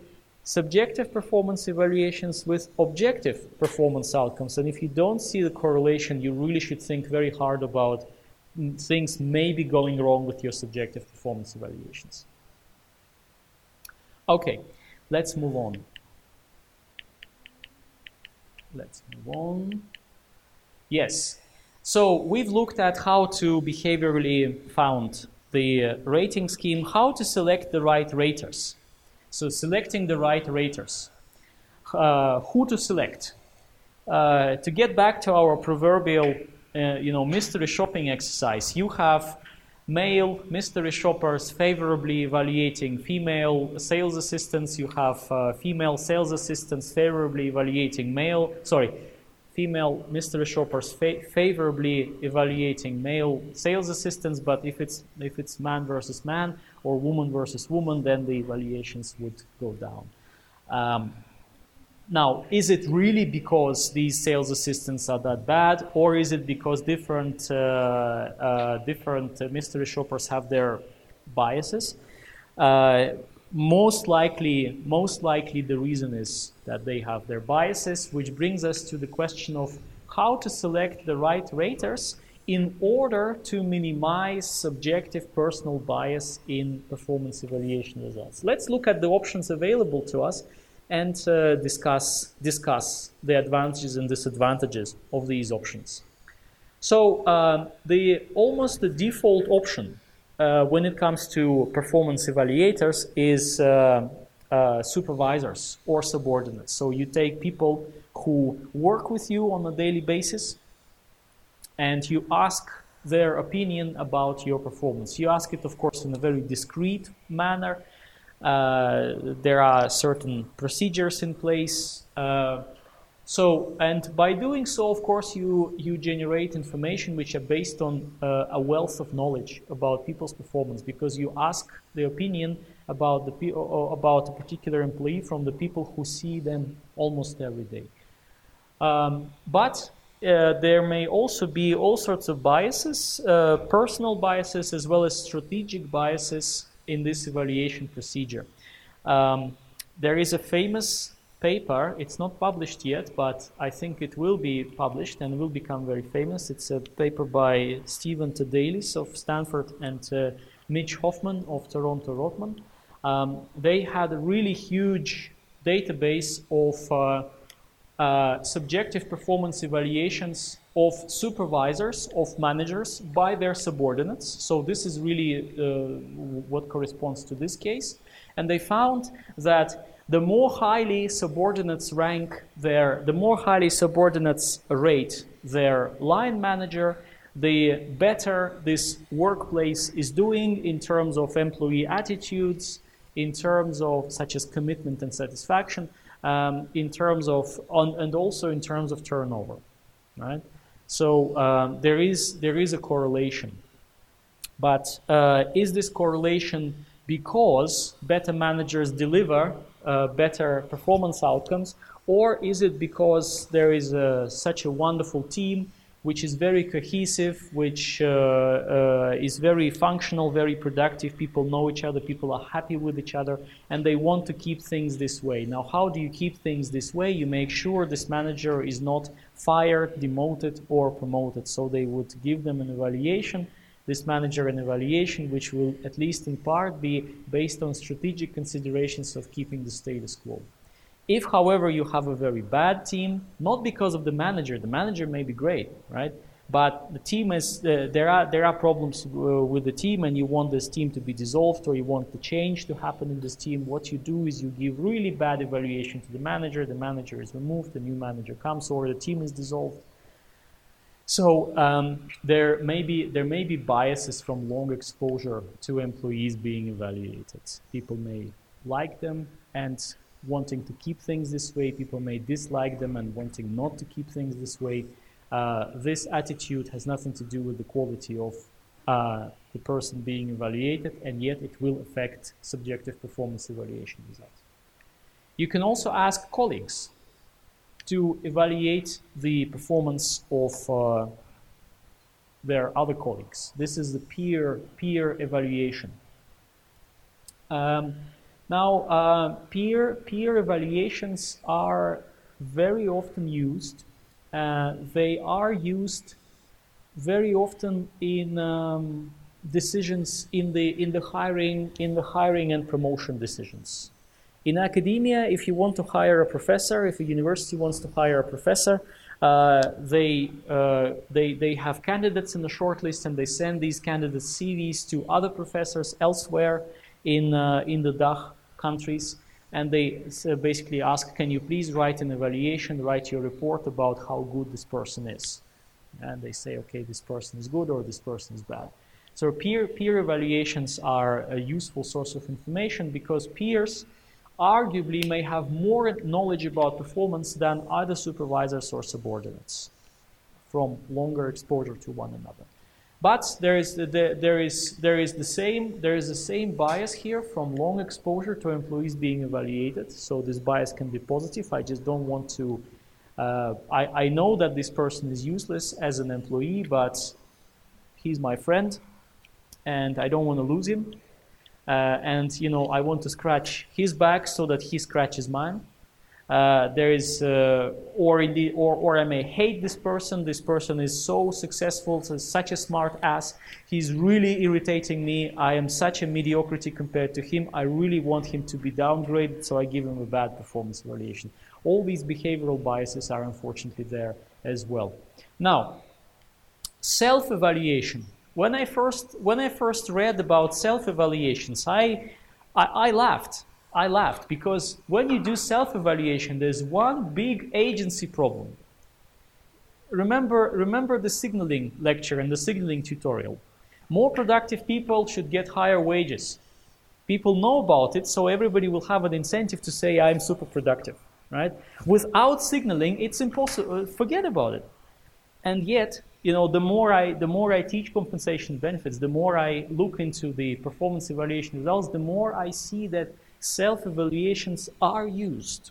subjective performance evaluations with objective performance outcomes. And if you don't see the correlation, you really should think very hard about things maybe going wrong with your subjective performance evaluations. Okay, let's move on. Let's move on. Yes, so we've looked at how to behaviorally found the uh, rating scheme, how to select the right raters. So selecting the right raters. Uh, who to select? Uh, to get back to our proverbial, uh, you know, mystery shopping exercise, you have male mystery shoppers favorably evaluating female sales assistants. You have uh, female sales assistants favorably evaluating male, sorry, female mystery shoppers fa favorably evaluating male sales assistants. But if it's if it's man versus man or woman versus woman, then the evaluations would go down. Um, Now, is it really because these sales assistants are that bad, or is it because different uh, uh, different uh, mystery shoppers have their biases? Uh, most likely, most likely the reason is that they have their biases, which brings us to the question of how to select the right raters in order to minimize subjective personal bias in performance evaluation results. Let's look at the options available to us and uh, discuss, discuss the advantages and disadvantages of these options. So uh, the almost the default option uh, when it comes to performance evaluators is uh, uh, supervisors or subordinates. So you take people who work with you on a daily basis and you ask their opinion about your performance. You ask it, of course, in a very discreet manner. Uh, there are certain procedures in place. Uh, so, and by doing so, of course, you, you generate information which are based on uh, a wealth of knowledge about people's performance, because you ask the opinion about, the, about a particular employee from the people who see them almost every day. Um, but uh, there may also be all sorts of biases, uh, personal biases as well as strategic biases in this evaluation procedure. Um, there is a famous paper, it's not published yet, but I think it will be published and will become very famous. It's a paper by Stephen Tadeilis of Stanford and uh, Mitch Hoffman of Toronto Rotman. Um, they had a really huge database of uh, uh, subjective performance evaluations of supervisors, of managers by their subordinates. So this is really uh, what corresponds to this case. And they found that the more highly subordinates rank their, the more highly subordinates rate their line manager, the better this workplace is doing in terms of employee attitudes, in terms of such as commitment and satisfaction, um, in terms of, on, and also in terms of turnover, right? So um, there is there is a correlation, but uh, is this correlation because better managers deliver uh, better performance outcomes, or is it because there is a, such a wonderful team which is very cohesive, which uh, uh, is very functional, very productive, people know each other, people are happy with each other, and they want to keep things this way. Now, how do you keep things this way? You make sure this manager is not fired, demoted, or promoted. So they would give them an evaluation, this manager an evaluation, which will at least in part be based on strategic considerations of keeping the status quo. If, however, you have a very bad team, not because of the manager, the manager may be great, right? But the team is, uh, there are there are problems uh, with the team, and you want this team to be dissolved, or you want the change to happen in this team. What you do is you give really bad evaluation to the manager, the manager is removed, the new manager comes, or the team is dissolved. So um, there may be there may be biases from long exposure to employees being evaluated. People may like them and wanting to keep things this way, people may dislike them and wanting not to keep things this way. Uh, this attitude has nothing to do with the quality of uh, the person being evaluated, and yet it will affect subjective performance evaluation results. You can also ask colleagues to evaluate the performance of uh, their other colleagues. This is the peer, peer evaluation. Um, Now, uh, peer, peer evaluations are very often used. Uh, they are used very often in um, decisions in the in the hiring in the hiring and promotion decisions. In academia, if you want to hire a professor, if a university wants to hire a professor, uh, they uh, they they have candidates in the shortlist, and they send these candidates' C Vs to other professors elsewhere in uh, in the D A C H countries, and they uh, basically ask, "Can you please write an evaluation, write your report about how good this person is?" And they say, "Okay, this person is good or this person is bad." So peer peer evaluations are a useful source of information because peers arguably may have more knowledge about performance than either supervisors or subordinates from longer exposure to one another. But there is the, the, there is there is the same there is the same bias here from long exposure to employees being evaluated. So this bias can be positive. I just don't want to. Uh, I I know that this person is useless as an employee, but he's my friend, and I don't want to lose him. Uh, and you know, I want to scratch his back so that he scratches mine. Uh, there is, uh, or indeed, or or I may hate this person. This person is so successful, so such a smart ass. He's really irritating me. I am such a mediocrity compared to him. I really want him to be downgraded, so I give him a bad performance evaluation. All these behavioral biases are unfortunately there as well. Now, self-evaluation. When I first when I first read about self-evaluations, I, I I laughed. I laughed because when you do self-evaluation, there's one big agency problem. Remember remember the signaling lecture and the signaling tutorial. More productive people should get higher wages. People know about it, so everybody will have an incentive to say I'm super productive, right? Without signaling, it's impossible. Forget about it. And yet, you know, the more I the more I teach compensation benefits, the more I look into the performance evaluation results, the more I see that self-evaluations are used.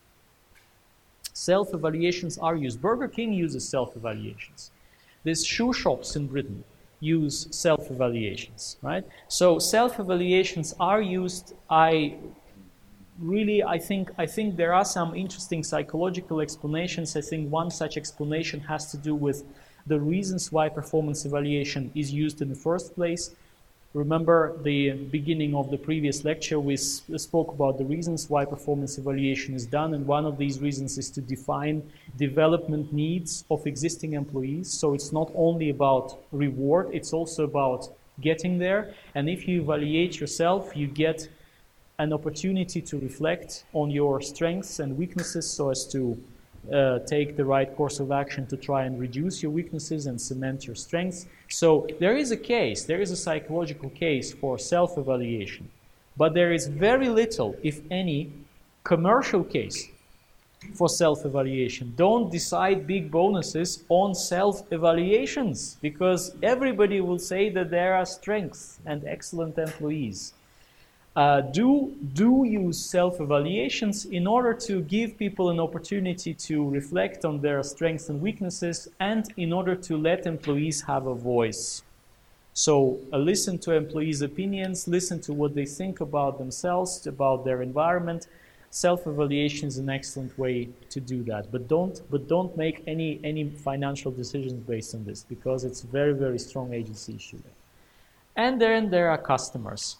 Self-evaluations are used. Burger King uses self-evaluations. These shoe shops in Britain use self-evaluations, right? So self-evaluations are used. I really, I think, I think there are some interesting psychological explanations. I think one such explanation has to do with the reasons why performance evaluation is used in the first place. Remember the beginning of the previous lecture, we spoke about the reasons why performance evaluation is done, and one of these reasons is to define development needs of existing employees. So it's not only about reward, it's also about getting there. And if you evaluate yourself, you get an opportunity to reflect on your strengths and weaknesses so as to uh, take the right course of action to try and reduce your weaknesses and cement your strengths. So there is a case, there is a psychological case for self-evaluation, but there is very little, if any, commercial case for self-evaluation. Don't decide big bonuses on self-evaluations because everybody will say that there are strengths and excellent employees. Uh, do, do use self-evaluations in order to give people an opportunity to reflect on their strengths and weaknesses and in order to let employees have a voice. So uh, listen to employees' opinions, listen to what they think about themselves, about their environment. Self-evaluation is an excellent way to do that, but don't, but don't make any, any financial decisions based on this because it's a very, very strong agency issue. And then there are customers.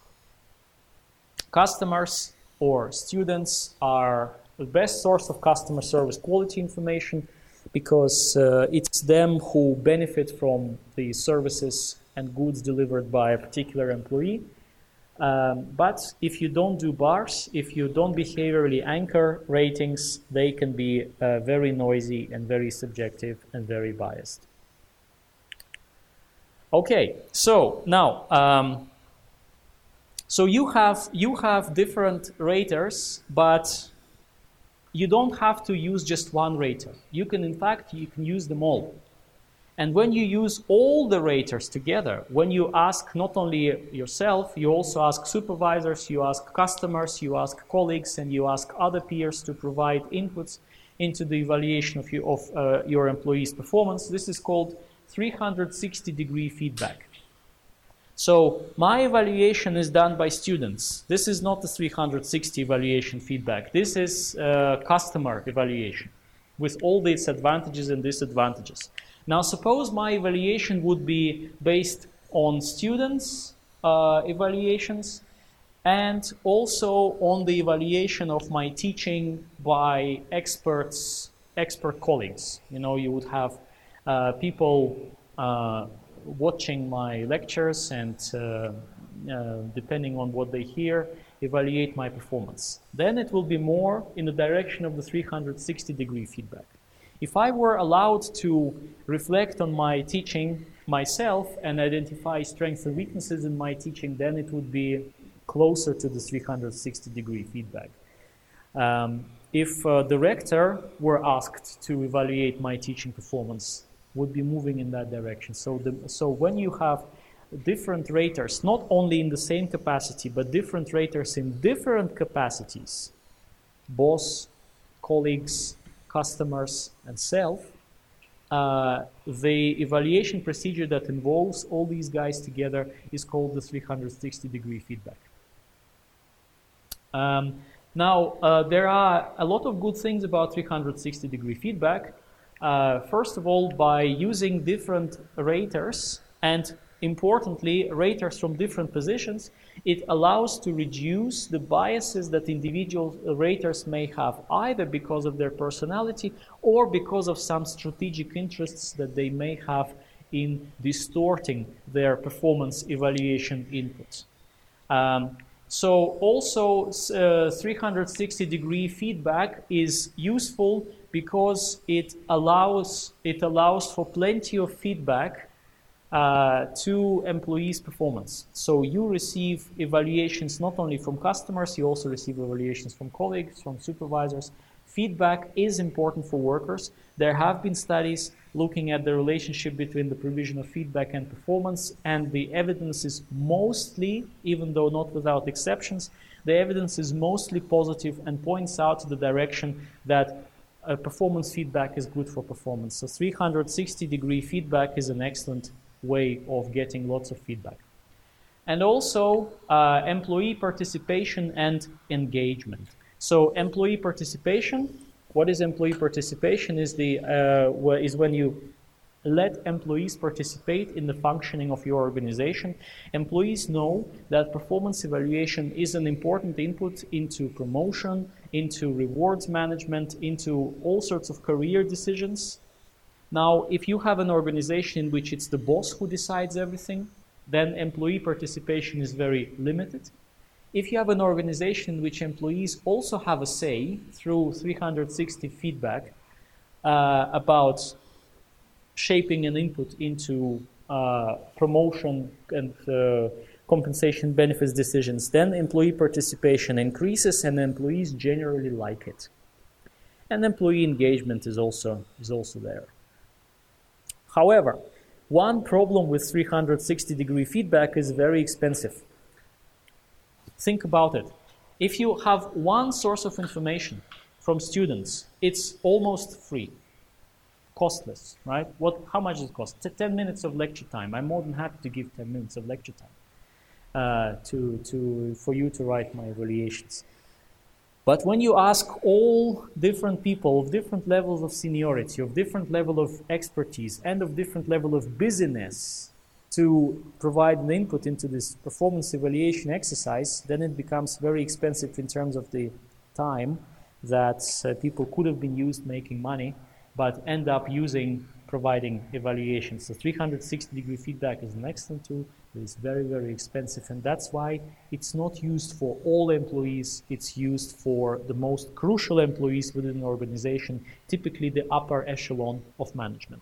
Customers or students are the best source of customer service quality information because uh, it's them who benefit from the services and goods delivered by a particular employee. Um, but if you don't do bars, if you don't behaviorally anchor ratings, they can be uh, very noisy and very subjective and very biased. Okay, so now um, So you have, you have different raters, but you don't have to use just one rater. You can, in fact, you can use them all. And when you use all the raters together, when you ask not only yourself, you also ask supervisors, you ask customers, you ask colleagues, and you ask other peers to provide inputs into the evaluation of, you, of uh, your employees' performance. This is called three hundred sixty degree feedback. So my evaluation is done by students. This is not the three hundred sixty evaluation feedback. This is uh, customer evaluation with all its advantages and disadvantages. Now suppose my evaluation would be based on students' uh, evaluations and also on the evaluation of my teaching by experts, expert colleagues. You know, you would have uh, people uh, watching my lectures and uh, uh, depending on what they hear, evaluate my performance. Then it will be more in the direction of the three hundred sixty degree feedback. If I were allowed to reflect on my teaching myself and identify strengths and weaknesses in my teaching, then it would be closer to the three hundred sixty degree feedback. Um, if uh, the rector were asked to evaluate my teaching performance, would be moving in that direction. So, the, so when you have different raters, not only in the same capacity, but different raters in different capacities, boss, colleagues, customers, and self, uh, the evaluation procedure that involves all these guys together is called the three hundred sixty degree feedback. Um, now, uh, there are a lot of good things about three hundred sixty degree feedback. Uh, first of all, by using different raters and importantly, raters from different positions, it allows to reduce the biases that individual raters may have, either because of their personality or because of some strategic interests that they may have in distorting their performance evaluation inputs. Um, so also uh, three hundred sixty degree feedback is useful because it allows, it allows for plenty of feedback Uh, to employees' performance. So you receive evaluations not only from customers, you also receive evaluations from colleagues, from supervisors. Feedback is important for workers. There have been studies looking at the relationship between the provision of feedback and performance, and the evidence is mostly, even though not without exceptions, the evidence is mostly positive and points out to the direction that uh, performance feedback is good for performance. So three hundred sixty degree feedback is an excellent way of getting lots of feedback. And also uh, employee participation and engagement. So employee participation, what is employee participation is, the, uh, is when you let employees participate in the functioning of your organization. Employees know that performance evaluation is an important input into promotion, into rewards management, into all sorts of career decisions. Now, if you have an organization in which it's the boss who decides everything, then employee participation is very limited. If you have an organization in which employees also have a say through three hundred sixty feedback uh, about shaping an input into uh, promotion and uh, compensation benefits decisions, then employee participation increases and employees generally like it. And employee engagement is also, is also there. However, one problem with three hundred sixty degree feedback is very expensive. Think about it. If you have one source of information from students, it's almost free, costless, right? What? How much does it cost? ten minutes of lecture time. I'm more than happy to give ten minutes of lecture time uh, to, to, for you to write my evaluations. But when you ask all different people of different levels of seniority, of different level of expertise, and of different level of busyness to provide an input into this performance evaluation exercise, then it becomes very expensive in terms of the time that uh, people could have been used making money, but end up using providing evaluations. So three hundred sixty degree feedback is an excellent tool. It's very, very expensive, and that's why it's not used for all employees. It's used for the most crucial employees within an organization, typically the upper echelon of management.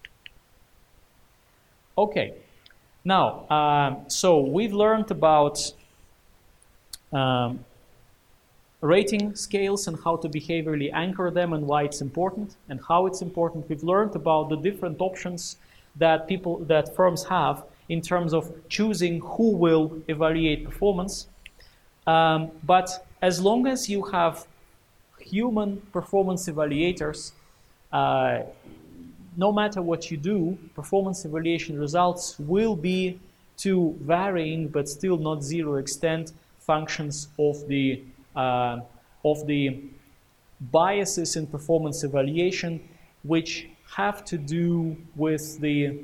Okay, now, um, so we've learned about um, rating scales and how to behaviorally anchor them and why it's important and how it's important. We've learned about the different options that people, that firms have in terms of choosing who will evaluate performance. Um, but as long as you have human performance evaluators, uh, no matter what you do, performance evaluation results will be to varying but still not zero extent functions of the uh, of the biases in performance evaluation, which have to do with the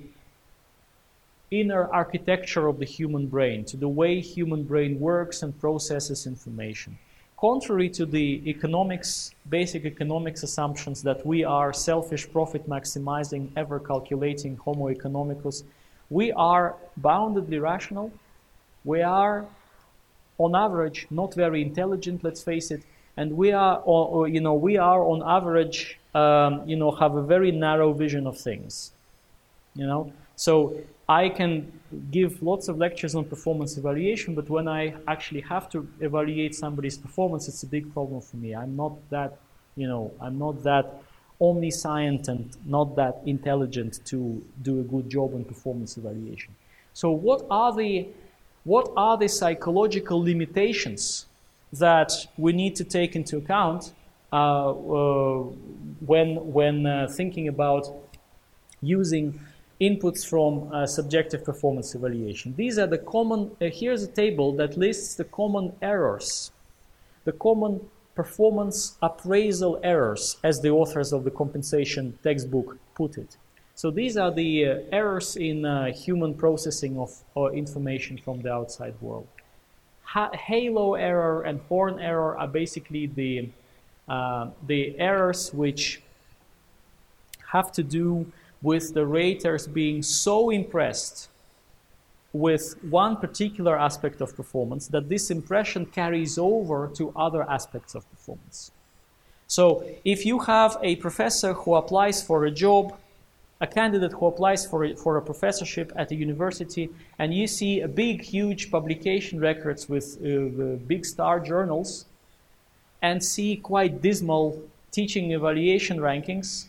inner architecture of the human brain, to the way human brain works and processes information. Contrary to the economics, basic economics assumptions that we are selfish, profit maximizing, ever calculating Homo economicus, we are boundedly rational. We are, on average, not very intelligent, let's face it, and we are, or, or, you know, we are on average, um, you know, have a very narrow vision of things, you know. So I can give lots of lectures on performance evaluation, but when I actually have to evaluate somebody's performance, it's a big problem for me. I'm not that, you know, I'm not that omniscient and not that intelligent to do a good job on performance evaluation. So what are the, what are the psychological limitations that we need to take into account uh, uh, when, when uh, thinking about using inputs from uh, subjective performance evaluation? These are the common, uh, here's a table that lists the common errors, the common performance appraisal errors, as the authors of the compensation textbook put it. So these are the uh, errors in uh, human processing of uh, information from the outside world. Ha halo error and horn error are basically the, uh, the errors which have to do with the raters being so impressed with one particular aspect of performance that this impression carries over to other aspects of performance. So if you have a professor who applies for a job, a candidate who applies for a, for a professorship at a university, and you see a big, huge publication records with uh, big star journals, and see quite dismal teaching evaluation rankings,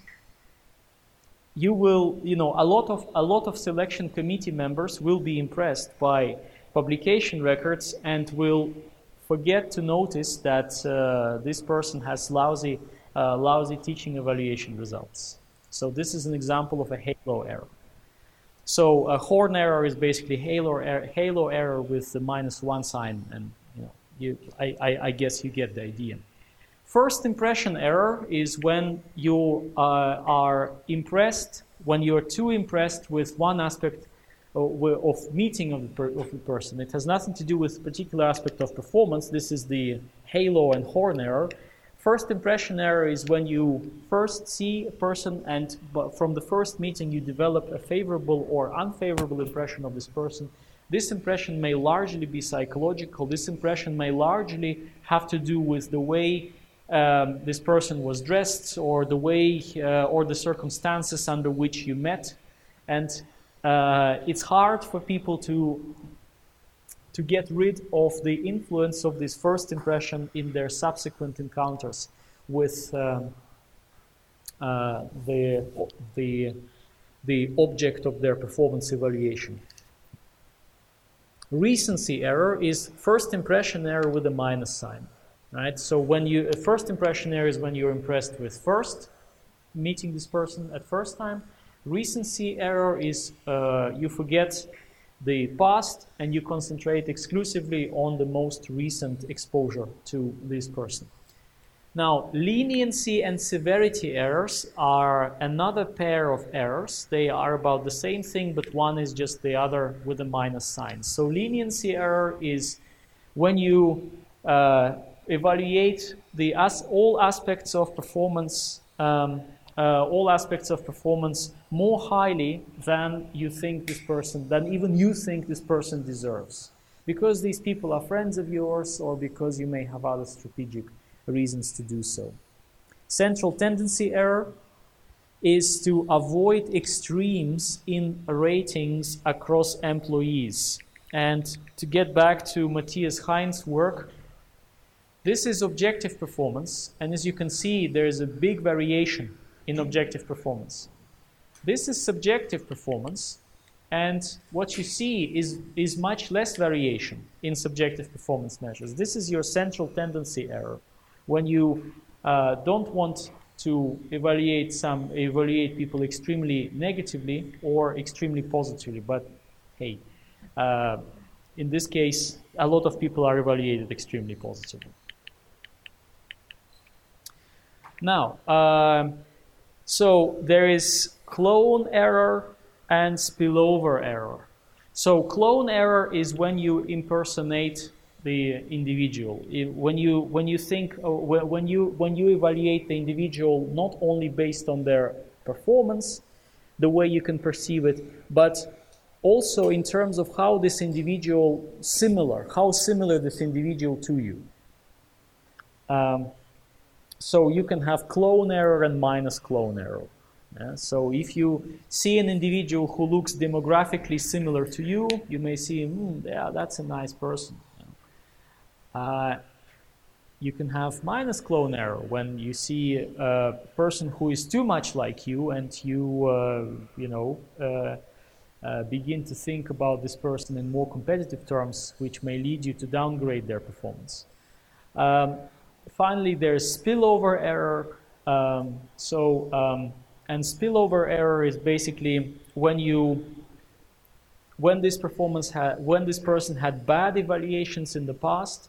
you will, you know, a lot of a lot of selection committee members will be impressed by publication records and will forget to notice that uh, this person has lousy, uh, lousy teaching evaluation results. So this is an example of a halo error. So a horn error is basically halo error, halo error with the minus one sign, and you know, you, I, I, I guess you get the idea. First impression error is when you uh, are impressed, when you are too impressed with one aspect of, of meeting of the, per, of the person. It has nothing to do with a particular aspect of performance. This is the halo and horn error. First impression error is when you first see a person and from the first meeting you develop a favorable or unfavorable impression of this person. This impression may largely be psychological. This impression may largely have to do with the way um, this person was dressed, or the way uh, or the circumstances under which you met. And uh, it's hard for people to to get rid of the influence of this first impression in their subsequent encounters with um, uh, the, the, the object of their performance evaluation. Recency error is first impression error with a minus sign, right? So when you, a first impression error is when you're impressed with first, meeting this person at first time. Recency error is uh, you forget the past and you concentrate exclusively on the most recent exposure to this person. Now, leniency and severity errors are another pair of errors. They are about the same thing, but one is just the other with a minus sign. So leniency error is when you uh, evaluate the as all aspects of performance um, Uh, all aspects of performance more highly than you think this person, than even you think this person deserves. Because these people are friends of yours, or because you may have other strategic reasons to do so. Central tendency error is to avoid extremes in ratings across employees. And to get back to Matthias Heinz's work, this is objective performance, and as you can see, there is a big variation in objective performance. This is subjective performance, and what you see is, is much less variation in subjective performance measures. This is your central tendency error, when you uh, don't want to evaluate some evaluate people extremely negatively or extremely positively, but hey, uh, in this case, a lot of people are evaluated extremely positively. Now, uh, so there is clone error and spillover error. So clone error is when you impersonate the individual. When you when you think when you when you evaluate the individual not only based on their performance, the way you can perceive it, but also in terms of how this individual similar, how similar this individual to you. Um, so you can have clone error and minus clone error. Yeah? So if you see an individual who looks demographically similar to you, you may see, hmm, yeah, that's a nice person. Uh, you can have minus clone error when you see a person who is too much like you, and you, uh, you know, uh, uh, begin to think about this person in more competitive terms, which may lead you to downgrade their performance. Um, finally, there's spillover error. Um, so, um, and spillover error is basically when you, when this performance had, when this person had bad evaluations in the past.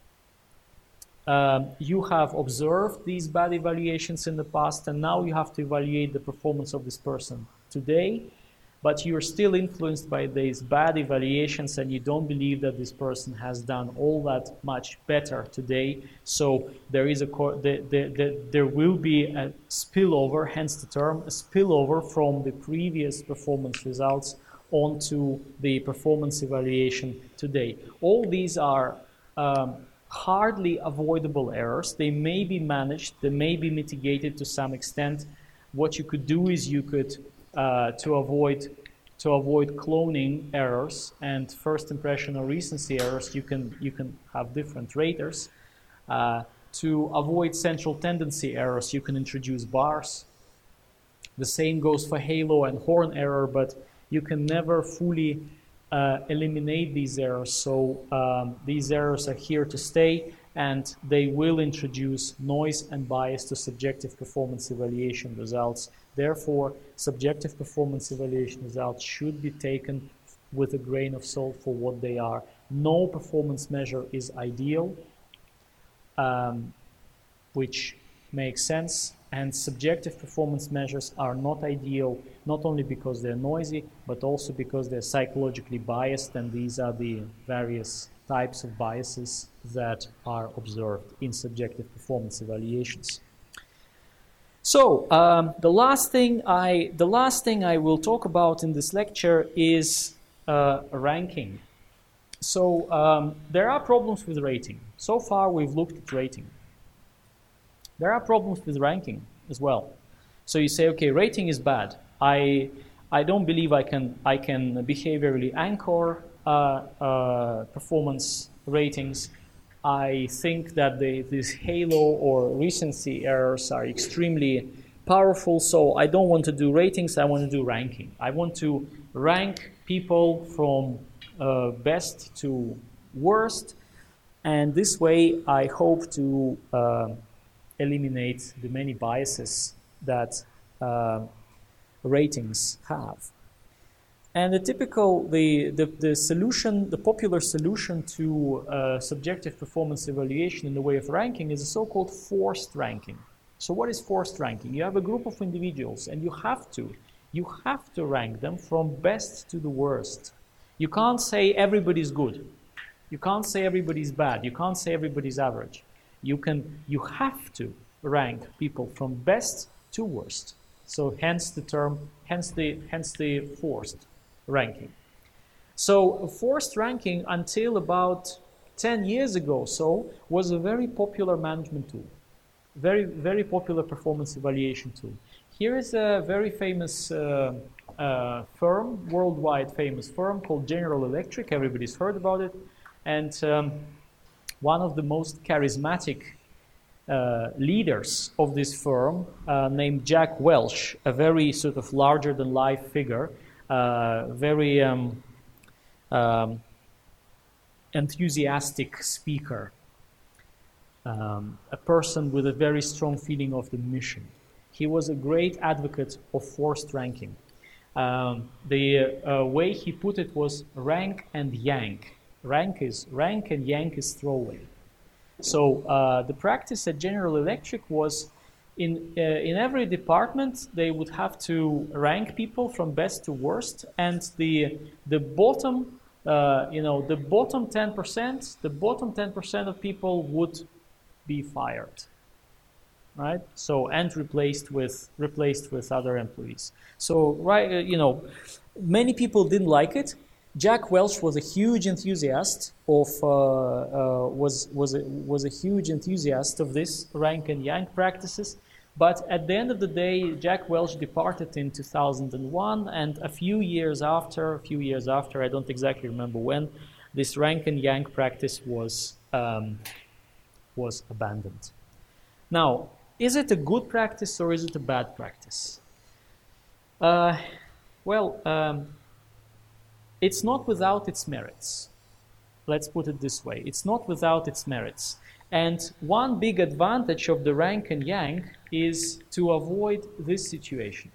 Um, you have observed these bad evaluations in the past, and now you have to evaluate the performance of this person today, but you're still influenced by these bad evaluations, and you don't believe that this person has done all that much better today. So there is a the, the, the, there will be a spillover, hence the term, a spillover from the previous performance results onto the performance evaluation today. All these are um, hardly avoidable errors. They may be managed, they may be mitigated to some extent. What you could do is you could, uh, to avoid to avoid cloning errors and first impression or recency errors, you can you can have different raters. Uh, to avoid central tendency errors, you can introduce bars. The same goes for halo and horn error, but you can never fully Uh, eliminate these errors, so um, these errors are here to stay, and they will introduce noise and bias to subjective performance evaluation results. Therefore, subjective performance evaluation results should be taken with a grain of salt for what they are. No performance measure is ideal, um, which makes sense. And subjective performance measures are not ideal, not only because they're noisy, but also because they're psychologically biased, and these are the various types of biases that are observed in subjective performance evaluations. So um, the last thing I the last thing I will talk about in this lecture is uh, ranking. So um, there are problems with rating. So far we've looked at rating. There are problems with ranking as well. So you say, okay, rating is bad. I I don't believe I can I can behaviorally anchor uh, uh, performance ratings. I think that the, these halo or recency errors are extremely powerful. So I don't want to do ratings. I want to do ranking. I want to rank people from uh, best to worst, and this way I hope to Uh, eliminate the many biases that uh, ratings have. And the typical, the, the, the solution, the popular solution to uh, subjective performance evaluation in the way of ranking is a so-called forced ranking. So what is forced ranking? You have a group of individuals, and you have to, you have to rank them from best to the worst. You can't say everybody's good. You can't say everybody's bad. You can't say everybody's average. You can, you have to rank people from best to worst. So hence the term, hence the, hence the forced ranking. So forced ranking until about ten years ago, so was a very popular management tool, very very popular performance evaluation tool. Here is a very famous uh, uh, firm, worldwide famous firm called General Electric. Everybody's heard about it, and um, one of the most charismatic uh, leaders of this firm, uh, named Jack Welch, a very sort of larger-than-life figure, uh, very um, um, enthusiastic speaker, um, a person with a very strong feeling of the mission. He was a great advocate of forced ranking. Um, the uh, way he put it was rank and yank. Rank is rank and yank is throwaway. So uh, the practice at General Electric was in uh, in every department they would have to rank people from best to worst, and the the bottom uh, you know the bottom ten percent the bottom ten percent of people would be fired, right? So and replaced with replaced with other employees. So right, uh, you know, many people didn't like it. Jack Welch was a huge enthusiast of uh, uh, was was a, was a huge enthusiast of this rank and yank practices. But at the end of the day, Jack Welch departed in two thousand one, and a few years after, a few years after, I don't exactly remember when, this rank and yank practice was um, was abandoned. Now, is it a good practice or is it a bad practice? Uh, well, um, it's not without its merits. Let's put it this way. It's not without its merits. And one big advantage of the rank and yank is to avoid this situation.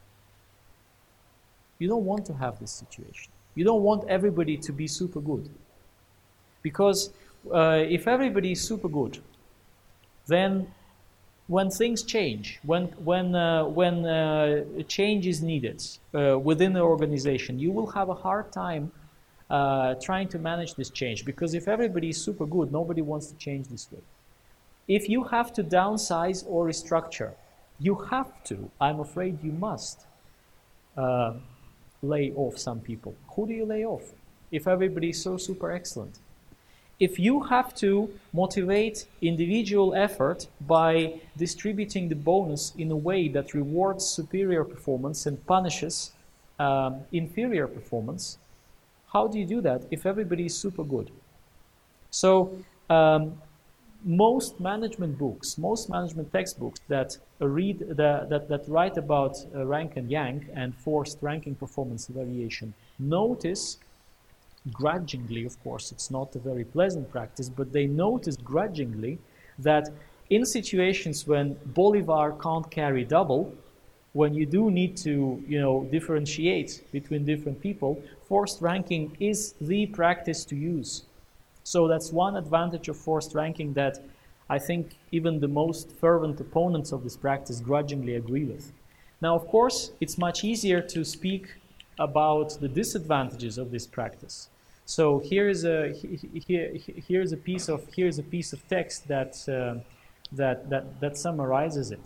You don't want to have this situation. You don't want everybody to be super good. Because uh, if everybody is super good, then when things change, when when uh, when uh, change is needed uh, within the organization, you will have a hard time uh, trying to manage this change, because if everybody is super good, nobody wants to change this way. If you have to downsize or restructure, you have to, I'm afraid you must, uh, lay off some people. Who do you lay off if everybody is so super excellent? If you have to motivate individual effort by distributing the bonus in a way that rewards superior performance and punishes um, inferior performance, how do you do that if everybody is super good? So um, most management books, most management textbooks that read the, that, that write about uh, rank and yank and forced ranking performance evaluation notice grudgingly, of course, it's not a very pleasant practice, but they notice grudgingly that in situations when Bolivar can't carry double, when you do need to, you know, differentiate between different people, forced ranking is the practice to use. So that's one advantage of forced ranking that I think even the most fervent opponents of this practice grudgingly agree with. Now, of course, it's much easier to speak about the disadvantages of this practice. So here is a here here is a piece of here is a piece of text that uh, that that that summarizes it.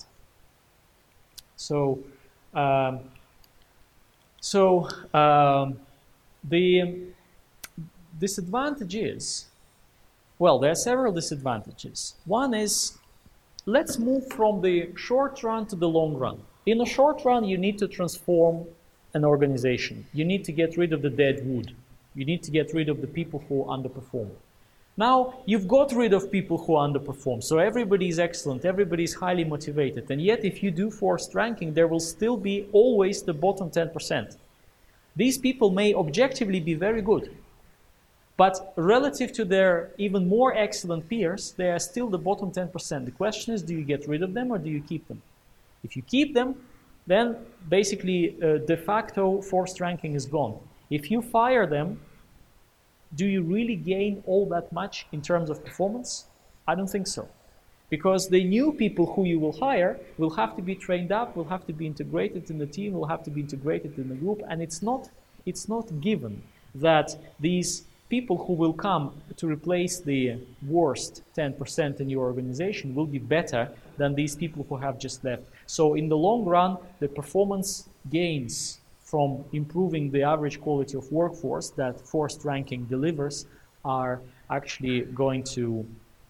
So um, so um, the disadvantage is, well, there are several disadvantages. One is, let's move from the short run to the long run. In the short run, you need to transform an organization. You need to get rid of the dead wood. You need to get rid of the people who underperform. Now, you've got rid of people who underperform, so everybody is excellent, everybody is highly motivated, and yet if you do forced ranking, there will still be always the bottom ten percent. These people may objectively be very good, but relative to their even more excellent peers, they are still the bottom ten percent. The question is, do you get rid of them or do you keep them? If you keep them, then basically uh, de facto forced ranking is gone. If you fire them, do you really gain all that much in terms of performance? I don't think so. Because the new people who you will hire will have to be trained up, will have to be integrated in the team, will have to be integrated in the group, and it's not, it's not given that these people who will come to replace the worst ten percent in your organization will be better than these people who have just left. So in the long run, the performance gains from improving the average quality of workforce that forced ranking delivers are actually going to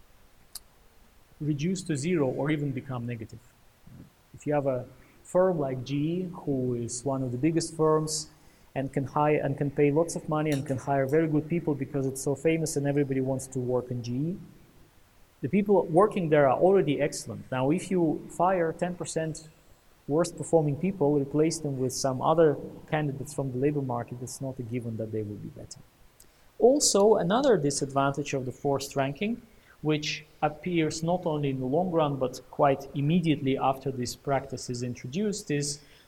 reduce to zero or even become negative. If you have a firm like G E, who is one of the biggest firms and can hire and can pay lots of money and can hire very good people because it's so famous and everybody wants to work in G E, the people working there are already excellent. Now, if you fire ten percent worst performing people, replace them with some other candidates from the labor market, it's not a given that they will be better. Also, another disadvantage of the forced ranking, which appears not only in the long run but quite immediately after this practice is introduced, is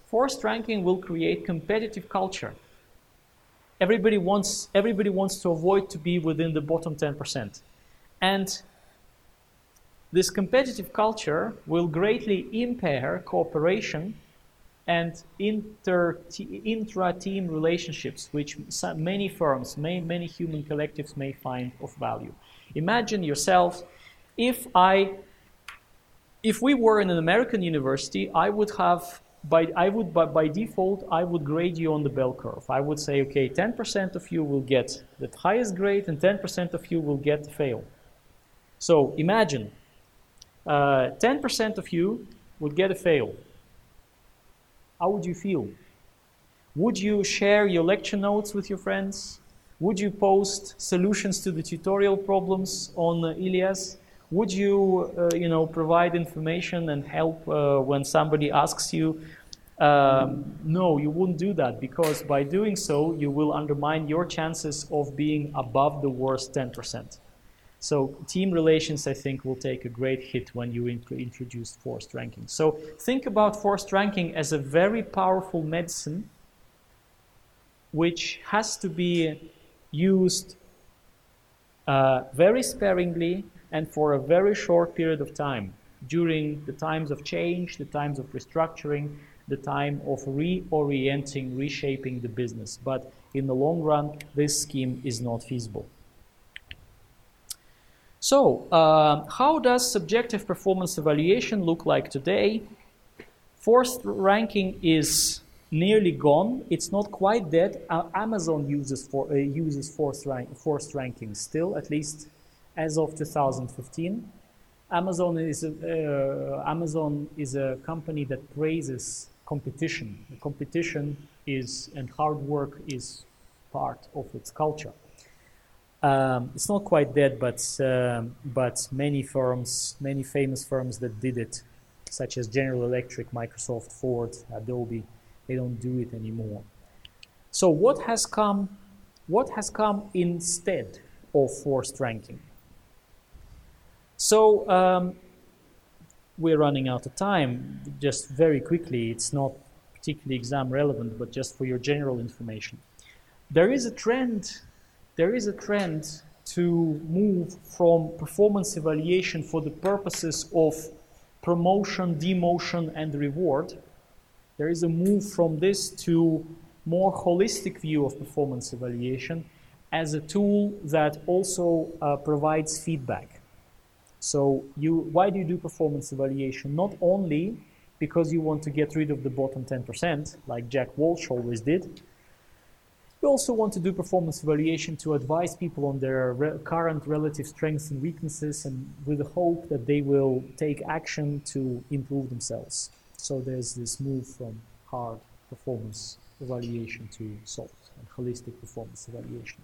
Forced ranking will create competitive culture. Everybody wants, everybody wants to avoid to be within the bottom ten percent. And this competitive culture will greatly impair cooperation and inter intra-team relationships, which many firms, many, many human collectives may find of value. Imagine yourself, if I, if we were in an American university, I would have, by, I would, by, by default, I would grade you on the bell curve. I would say, okay, ten percent of you will get the highest grade and ten percent of you will get the fail. So imagine, uh, ten percent of you would get a fail. How would you feel? Would you share your lecture notes with your friends? Would you post solutions to the tutorial problems on uh, Ilias? Would you, uh, you know, provide information and help uh, when somebody asks you? Um, no, you wouldn't do that, because by doing so, you will undermine your chances of being above the worst ten percent. So team relations, I think, will take a great hit when you int introduce forced ranking. So think about forced ranking as a very powerful medicine which has to be used uh, very sparingly and for a very short period of time, during the times of change, the times of restructuring, the time of reorienting, reshaping the business. But in the long run, this scheme is not feasible. So, uh, how does subjective performance evaluation look like today? Forced ranking is nearly gone. It's not quite dead. Uh, Amazon uses for, uh, uses forced, rank, forced ranking still, at least as of two thousand fifteen. Amazon is a, uh, Amazon is a company that praises competition. The competition is and hard work is part of its culture. Um, it's not quite dead, but um, but many firms, many famous firms that did it, such as General Electric, Microsoft, Ford, Adobe, they don't do it anymore. So what has come? What has come instead of forced ranking? So um, we're running out of time. Just very quickly, it's not particularly exam relevant, but just for your general information, there is a trend. There is a trend to move from performance evaluation for the purposes of promotion, demotion, and reward. There is a move from this to more holistic view of performance evaluation as a tool that also uh, provides feedback. So you, why do you do performance evaluation? Not only because you want to get rid of the bottom ten percent, like Jack Walsh always did. We also want to do performance evaluation to advise people on their re current relative strengths and weaknesses, and with the hope that they will take action to improve themselves. So there's this move from hard performance evaluation to soft and holistic performance evaluation.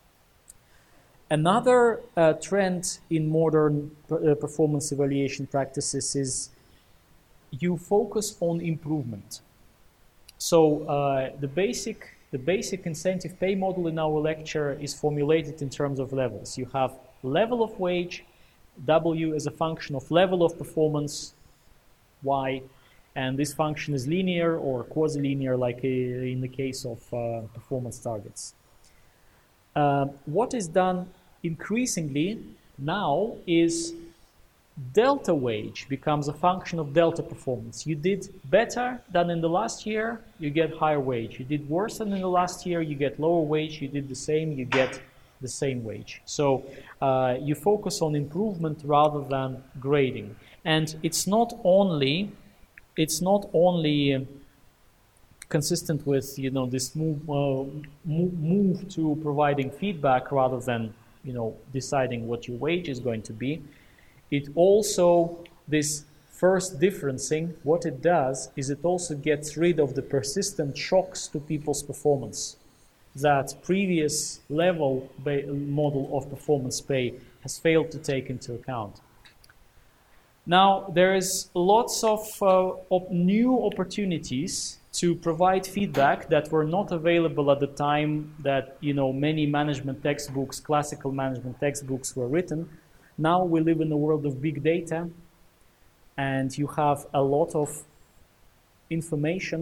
Another uh, trend in modern uh, performance evaluation practices is you focus on improvement. So uh, the basic The basic incentive pay model in our lecture is formulated in terms of levels. You have level of wage, W as a function of level of performance, Y, and this function is linear or quasi-linear, like in the case of uh, performance targets. Uh, what is done increasingly now is delta wage becomes a function of delta performance. You did better than in the last year, you get higher wage. You did worse than in the last year, you get lower wage. You did the same, you get the same wage. So uh, you focus on improvement rather than grading. And it's not only, it's not only consistent with, you know, this move, uh, move, move to providing feedback rather than, you know, deciding what your wage is going to be. It also, this first differencing, what it does is it also gets rid of the persistent shocks to people's performance that previous level model of performance pay has failed to take into account. Now, there is lots of, uh, of new opportunities to provide feedback that were not available at the time that, you know, many management textbooks, classical management textbooks were written. Now we live in a world of big data, and you have a lot of information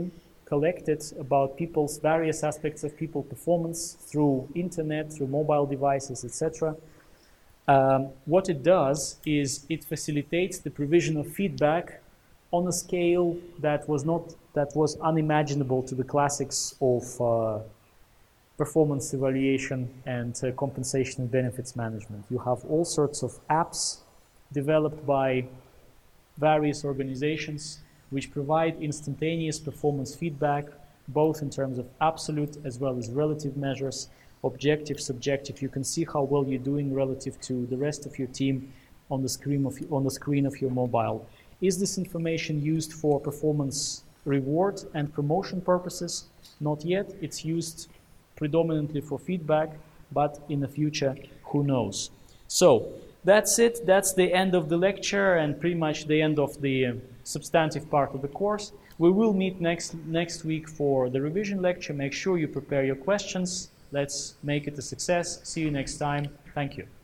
collected about people's various aspects of people performance through internet, through mobile devices, et cetera. Um, what it does is it facilitates the provision of feedback on a scale that was not that was unimaginable to the classics of uh, performance evaluation and uh, compensation and benefits management. You have all sorts of apps developed by various organizations which provide instantaneous performance feedback, both in terms of absolute as well as relative measures, objective, subjective. You can see how well you're doing relative to the rest of your team on the screen of, on the screen of your mobile. Is this information used for performance reward and promotion purposes? Not yet. It's used predominantly for feedback, but in the future, who knows? So that's it. That's the end of the lecture and pretty much the end of the uh, substantive part of the course. We will meet next next week for the revision lecture. Make sure you prepare your questions. Let's make it a success. See you next time. Thank you.